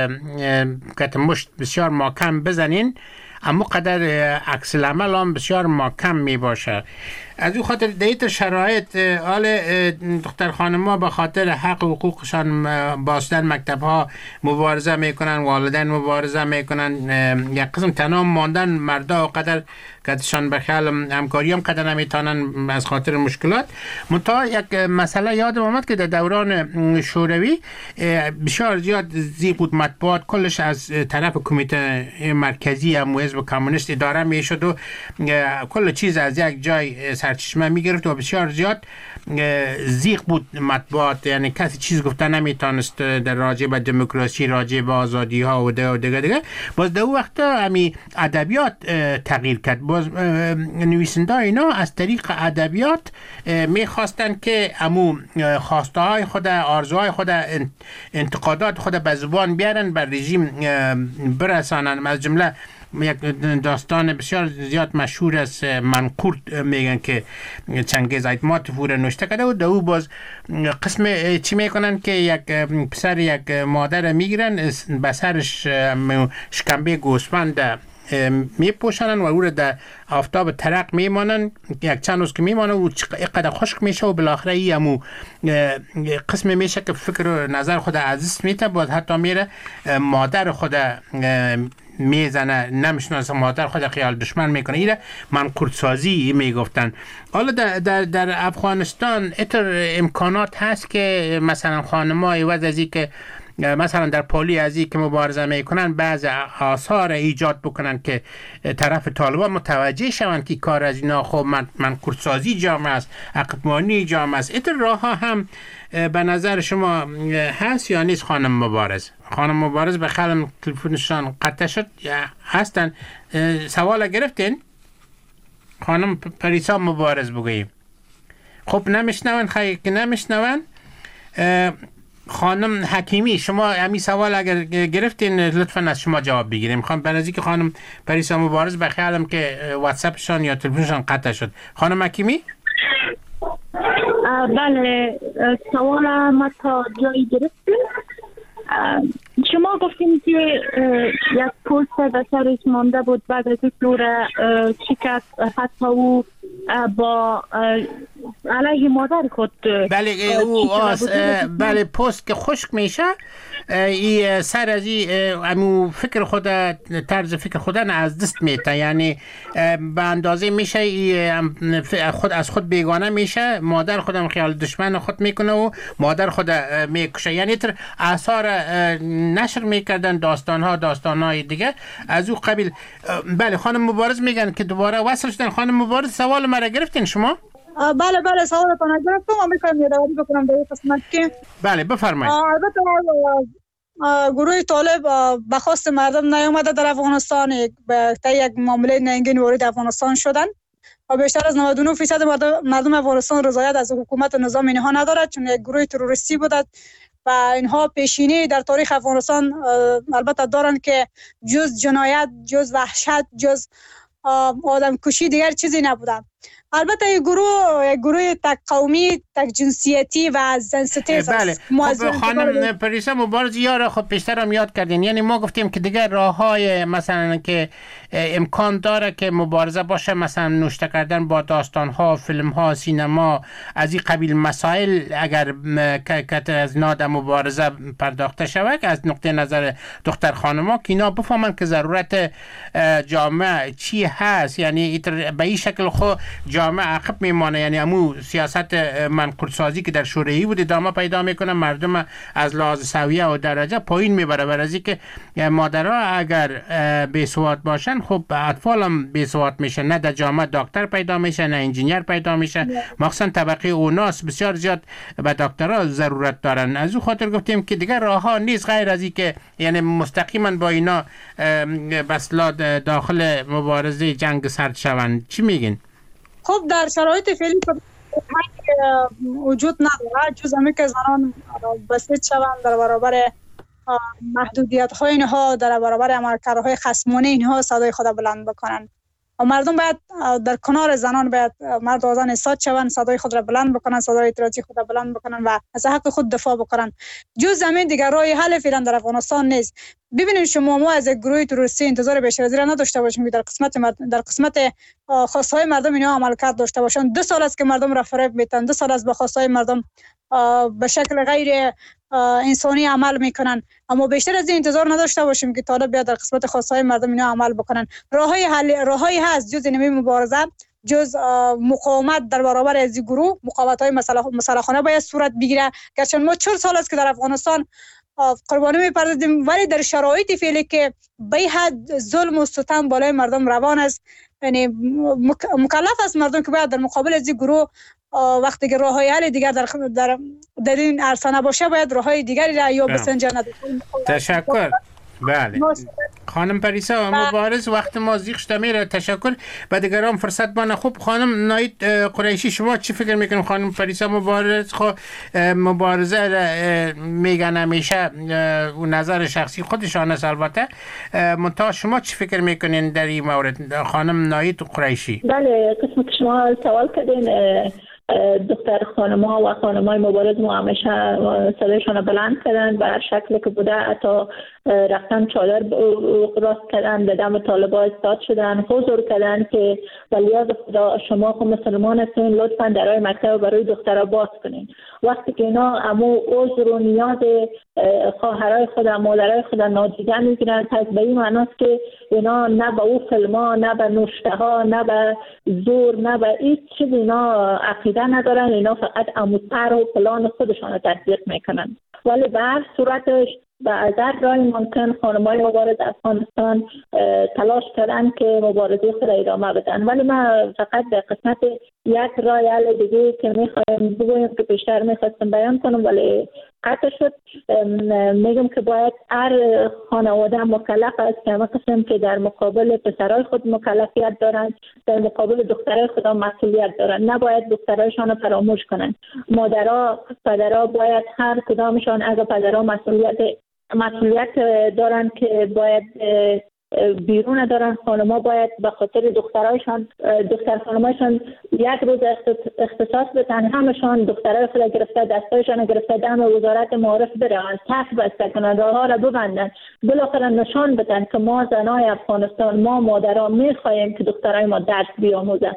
Speaker 6: که مشت بسیار محکم بزنین، اما قدر عکس العمل هم بسیار محکم می باشه. از او خاطر دیت شرایط حال دختر خانم‌ها به خاطر حق و حقوقشان بازدن مکتب ها مبارزه میکنن، والدین مبارزه میکنن، یک قسم تنها ماندن مردا و قدر کدشان به خیال همکاری هم قدر نمیتونن از خاطر مشکلات. منتها یک مسئله یادم آمد که در دوران شوروی بسیار زیاد زی بود مطبوعات کلش از طرف کمیته مرکزی هم حزب کمونیست اداره میشد و کل چیز از یک جای سرچشمه میگرفت و بسیار زیاد زیق بود مطبوعات، یعنی کسی چیز گفته نمیتونست در راجع به دموکراسی، راجع به آزادی ها و دیگه. باز در وقت همی ادبیات تغییر کرد. باز نویسنده اینا از طریق ادبیات میخواستن که امو خواسته های خود، آرزوهای خود، انتقادات خود به زبان بیارن، بر رژیم برسانن. از جمله یک داستان بسیار زیاد مشهور است، منقورت میگن که چنگیز ایتماتپور نوشته کرده و دو باز قسم چی میکنن که یک پسر یک مادر میگیرن، به سرش شکمبه گوسفند میپوشنن و او را در آفتاب ترق میمانن، یک چند روز که میمانه و قدر خشک میشه و بالاخره ای همو قسم میشه که فکر و نظر خود عزیز میته، باز حتی میره مادر خود میزنه، نمیشناسه مادر خود خیال دشمن میکنه. ایره منقورت سازی میگفتن. حالا در افغانستان اتر امکانات هست که مثلا خانمای وضع ازی که مثلا در پالی ازی که مبارزه میکنن بعض آثار ایجاد بکنن که طرف طالبان متوجه شوند که کار از اینا خب منقورت سازی جامعه است، عقبمانی جامعه است. اتر راه ها هم به نظر شما هست یا نیست؟ خانم مبارز به خلم تلفنشان قطع شد هستن. سوال گرفتین؟ خانم پریسا مبارز بگوییم. خب نمیشنون، خیلی که نمیشنون. خانم حکیمی شما همین سوال اگر گرفتین لطفا از شما جواب بگیریم. میخوام برای که خانم پریسا مبارز به خیالم که واتساپشان یا تلفنشان قطع شد. خانم حکیمی؟
Speaker 8: بله، سوال ما تا جایی گرفتیم. شما گفتیم که یک پوست به سرش مانده بود، بعد از این دور شکست، حتی او با علیه مادر خود.
Speaker 6: بله او بله پوست که خشک میشه، ای سر از امو فکر خود، طرز فکر خودن از دست میته، یعنی به اندازه میشه خود از خود بیگانه میشه، مادر خودم خیال دشمن خود میکنه و مادر خود میکشه. یعنی تر آثار نشر میکردن، داستانهای دیگه از او قبیل. بله خانم مبارز میگن که دوباره وصل شدن. خانم مبارز سوال مرا گرفتین شما؟
Speaker 7: بله سوالتون گرفتم و میخوایم یادآوری بکنم در این قسمت که
Speaker 6: بله بفرمایید.
Speaker 7: البته گروه طالب به خواست مردم نیامده در افغانستان، تا یک معامله ننگین وارد افغانستان شدن و بیشتر از 99% مردم افغانستان رضایت از حکومت و نظام اینها ندارد، چون یک گروه تروریستی بودند و اینها پیشینی در تاریخ افغانستان البته دارند که جز جنایت، جز وحشت، جز آدم کشی دیگر چیزی نبودند. البته این گروه تک قومی، تک جنسیتی و زنستیز است.
Speaker 6: بله خانم پریسا مبارز یاره خب پیشتر هم یاد کردین، یعنی ما گفتیم که دیگر راه های مثلا که امکان داره که مبارزه باشه، مثلا نوشته کردن با داستان ها، فیلم ها، سینما، از این قبیل مسائل اگر که از ناد مبارزه پرداخته شود از نقطه نظر دختر خانما که اینا بفهمن که ضرورت جامعه چی هست. یعنی به این شکل خود جامعه عقب میمانه، یعنی امو سیاست منقول سازی که در شوروی بود ادامه پیدا میکنه، مردم از لحاظ سویه و درجه پایین میبره. برای اینکه مادرها اگر بیسواد باشن خب اطفال هم بیسواد میشه، نه در جامعه دکتر پیدا میشه نه انجینیر پیدا میشه، مخصوصا طبقه اوناس بسیار زیاد به دکترها ضرورت دارن. از او خاطر گفتیم که دیگر راه ها نیست غیر از این که یعنی مستقیما با اینا بسلا داخل مبارزه جنگ سرد شوند. چی میگین؟
Speaker 7: خب در شرایط فعلی وجود نداره جز همین که زنان بسیط شوند در برابر محدودیت های اینها، در برابر عملکردهای خصمانه اینها صدای خود بلند بکنن. و مردم باید در کنار زنان باید مرد و زن ایستاد شوند، صدای خود را بلند بکنن، صدای اعتراضی خود را بلند بکنن و از حق خود دفاع بکنن. جز زمین دیگر راه حل فعلا در افغانستان نیست. ببینید شما ما از گروه تروریستی انتظار بیشتر از این نداشته باشیم که در قسمت خواستهای مردم اینا عملکرد داشته باشن. 2 سال است که مردم را فریب میتن، 2 سال است به خواستهای مردم به شکل غیر انسانی عمل میکنن، اما بیشتر از این انتظار نداشته باشیم که طالب بیاد در قسمت خواستهای مردم اینا عمل بکنن. راههایی هست جز این مبارزه، جز مقاومت در برابر از این گروه. مقاومت‌های مسلحانه باید صورت بگیره. گرچه ما 4 سال است که در افغانستان قربانی می‌پردازیم، ولی در شرایط فعلی که به حد ظلم و ستم بالای مردم روان است، یعنی مکلف است مردم که باید در مقابل از این گروه وقتی که راه‌های حل دیگر در این عرصه نباشه باید راه‌های دیگری را یا بسنجن.
Speaker 6: تشکر. بله خانم پریسا مبارز، وقت ما زیغ شده میره. تشکر. و دیگران فرصت بانه. خوب خانم ناید قریشی، شما چی فکر میکنیم؟ خانم پریسا مبارز مبارزه میگن همیشه و نظر شخصی خودشان است البته، منتها شما چی فکر میکنین در این مورد؟ خانم ناید قریشی.
Speaker 9: بله قسم که شما سوال کردین، دختر خانم‌ها و خانم‌های مبارز ما همیشه صدایشان بلند کردن و هر شکلی که بوده، حتی رفتن چادر راست کردن، به دم طالبان ایستاد شدن، حضور کردن که ولیعهد خدا شما خود مسلمان هستین، لطفاً درهای مکتب برای دخترها باز کنین. وقتی که اینا امو عذر و نیاز خواهرای خود و مادرای خود نادیده میگیرن، پس به این معناست که اینا نه به او فیلم‌ها، نه به نوشته‌ها، نه به زور، نه به هیچ چیز اینا عقیده ندارن. اینا فقط اموتر و پلان خودشان تطبیق میکنن. ولی به هر صورتش به هر راه ممکن خانم‌های مبارز افغانستان تلاش کردن که مبارزه خود ادامه بدن. ولی من فقط به قسمت یک راه حل دیگه که میخوایم بگویم که بیشتر میخواستم بیان کنم ولی قطع شد، میگم که باید هر خانواده مکلف است که همه قسم که در مقابل پسرای خود مکلفیت دارند، در مقابل دخترای خود مسئولیت دارند. نباید دخترایشان رو فراموش کنند. مادرها، پدرها باید هر کدامشان از پدرها مسئولیت دارن که باید بیرون دارن. خانم‌ها باید به خاطر دختر خانم‌هاشون یک روز اختصاص بدن. همشان دخترای خود گرفته، دستایشان گرفته، دم وزارت معارف برن، صف بسته کنن، راه‌ها را ببندن، بالاخره نشان بدن که ما زنای افغانستان، ما مادرها می‌خوایم که دخترای ما درس بیاموزن.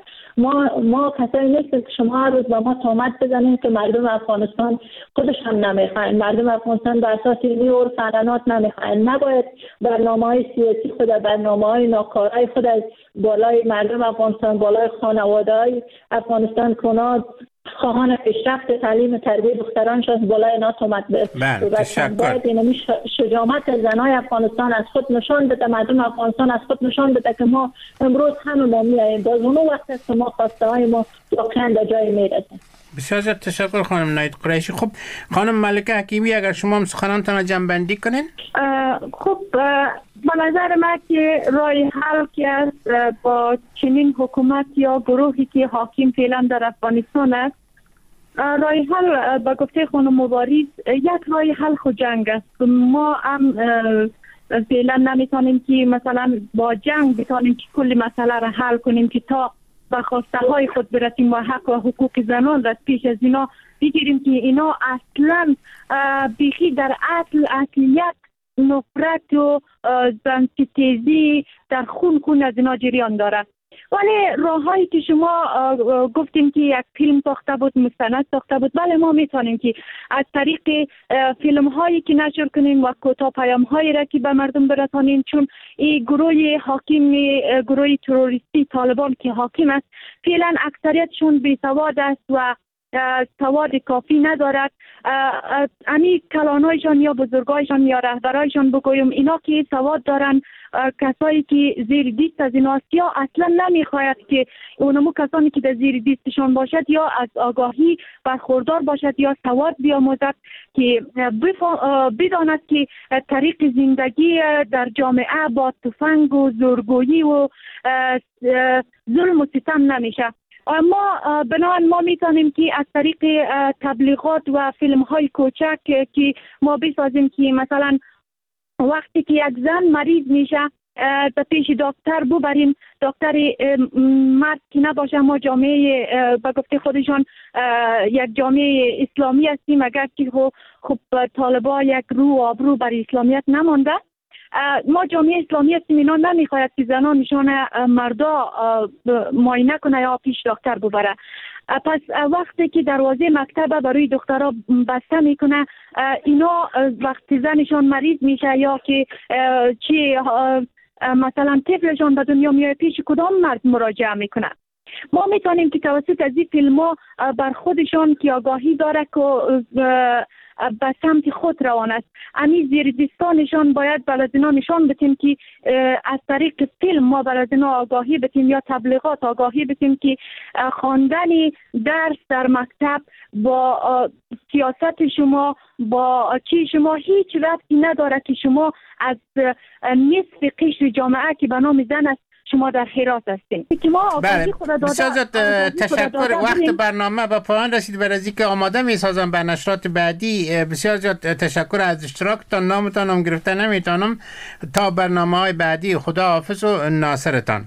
Speaker 9: ما کسایی نیستیم که شما هر روز با ما تهمت بزنید که مردم افغانستان خودشان نمیخواین، مردم افغانستان بر اساس علمی و سننات نمیخواین. نباید برنامه‌های سیاسی خود، برنامه‌های ناکارای خود از بالای مردم افغانستان، بالای خانواده‌های افغانستان کناد خواهان پیشرفت تعلیم تربیت دخترانشان بالای اینا تهمت بزنند. باید اینمی شجاعت زنای افغانستان از خود نشان بده، مردم افغانستان از خود نشان بده که ما امروز همه ما میاییم، باز اون وقت است که ما خواسته های ما واقعا در جای میرسیم.
Speaker 6: بسیار زیاد تشکر خانم ناید قریشی. خب خانم ملکه حکیمی، اگر شما هم سخنانتان را جمع‌بندی کنین.
Speaker 8: خب به نظر من که راه حل که است با چنین حکومت یا گروهی که حاکم فعلا در افغانستان است، راه حل به گفته خانم مبارز یک راه حل خود جنگ است. ما هم فعلا نمیتونیم که مثلا با جنگ بتونیم که کل مسئله را حل کنیم که تا به خواسته های خود برسیم و حق و حقوق زنان را پیش از اینا بگیریم که اینا اصلا بیخی در اصلیت نفرت و زنستیزی در خون از اینا جریان داره. ولی راههایی که شما گفتیم که یک فیلم ساخته بود، مستند ساخته بود، بله ما میتونیم که از طریق فیلم هایی که نشر کنیم و کوتاه پیام هایی را که به مردم برسانیم، چون این گروه حاکم، گروه تروریستی طالبان که حاکم است، فعلا اکثریتشون بی سواد است و سواد کافی ندارد. امی کلانایشان یا بزرگایشان یا رهبرایشان بگویم اینا که سواد دارن، کسایی که زیر دیست از این آسیا اصلا نمیخواید که اونمو کسانی که در زیر دیستشان باشد یا از آگاهی برخوردار باشد یا سواد بیاموزد که بداند که طریق زندگی در جامعه با تفنگ و زورگویی و ظلم و ستم نمیشه. ما بنابراین ما میتونیم که از طریق تبلیغات و فیلم های کوچک که ما بسازیم که مثلا وقتی که یک زن مریض میشه در پیش دکتر ببریم، دکتر مرد که نباشه، ما جامعه به گفته خودشان یک جامعه اسلامی هستیم، اگر که خب طالبا یک رو آبرو بر اسلامیت نمانده، ما جامعه اسلامی هستیم، اینا نمیخواید که زنان نشان مردا معاینه کنه یا پیش دکتر ببره. پس وقتی که دروازه مکتب برای دخترها بسته میکنه، اینا وقتی زنشان مریض میشه یا که چی مثلا طفلشان به دنیا میاد، پیش کدام مرد مراجعه میکنه؟ ما میتونیم که توسط از این فیلم ها بر خودشان که آگاهی داره که به سمت خود روان است، امی زیردستانشان باید بلدنا نشان بدیم که از طریق فیلم ما بلدنا آگاهی بدیم یا تبلیغات آگاهی بدیم که خواندن درس در مکتب با سیاست شما، با چی شما هیچ ربطی نداره که شما از نصف قشر جامعه که به نام زن است شما در حراس هستیم. که ما آگاهی خود داده.
Speaker 6: بسیار تشکر. وقت برنامه به پایان رسید. برای از اینکه آماده میسازم به نشرات بعدی، بسیار زیاد تشکر از اشتراکتان. نامتان هم گرفته نمیتونم. تا برنامه های بعدی، خدا حافظ و ناصرتان.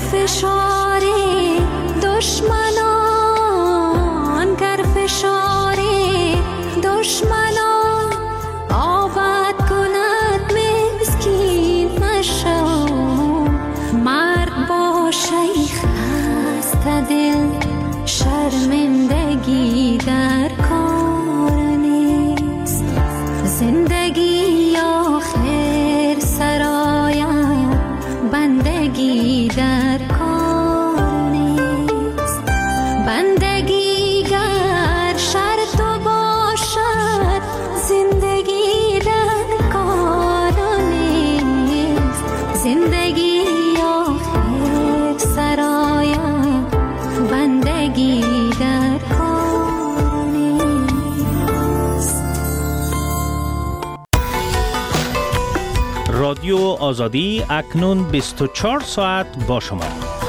Speaker 10: فشار دشمنان گر فشار دشمنان آباد کند مسکین مشو مرد با شیخ خسته دل شرمندگی در کار نیست زندگی آخر سرایم بندگی در کار نیست بندگی گر شرط باشد زندگی در کار نیست زندگی آخر سرایم بندگی در کار نیست.
Speaker 11: رادیو آزادی اکنون 24 ساعت با شما.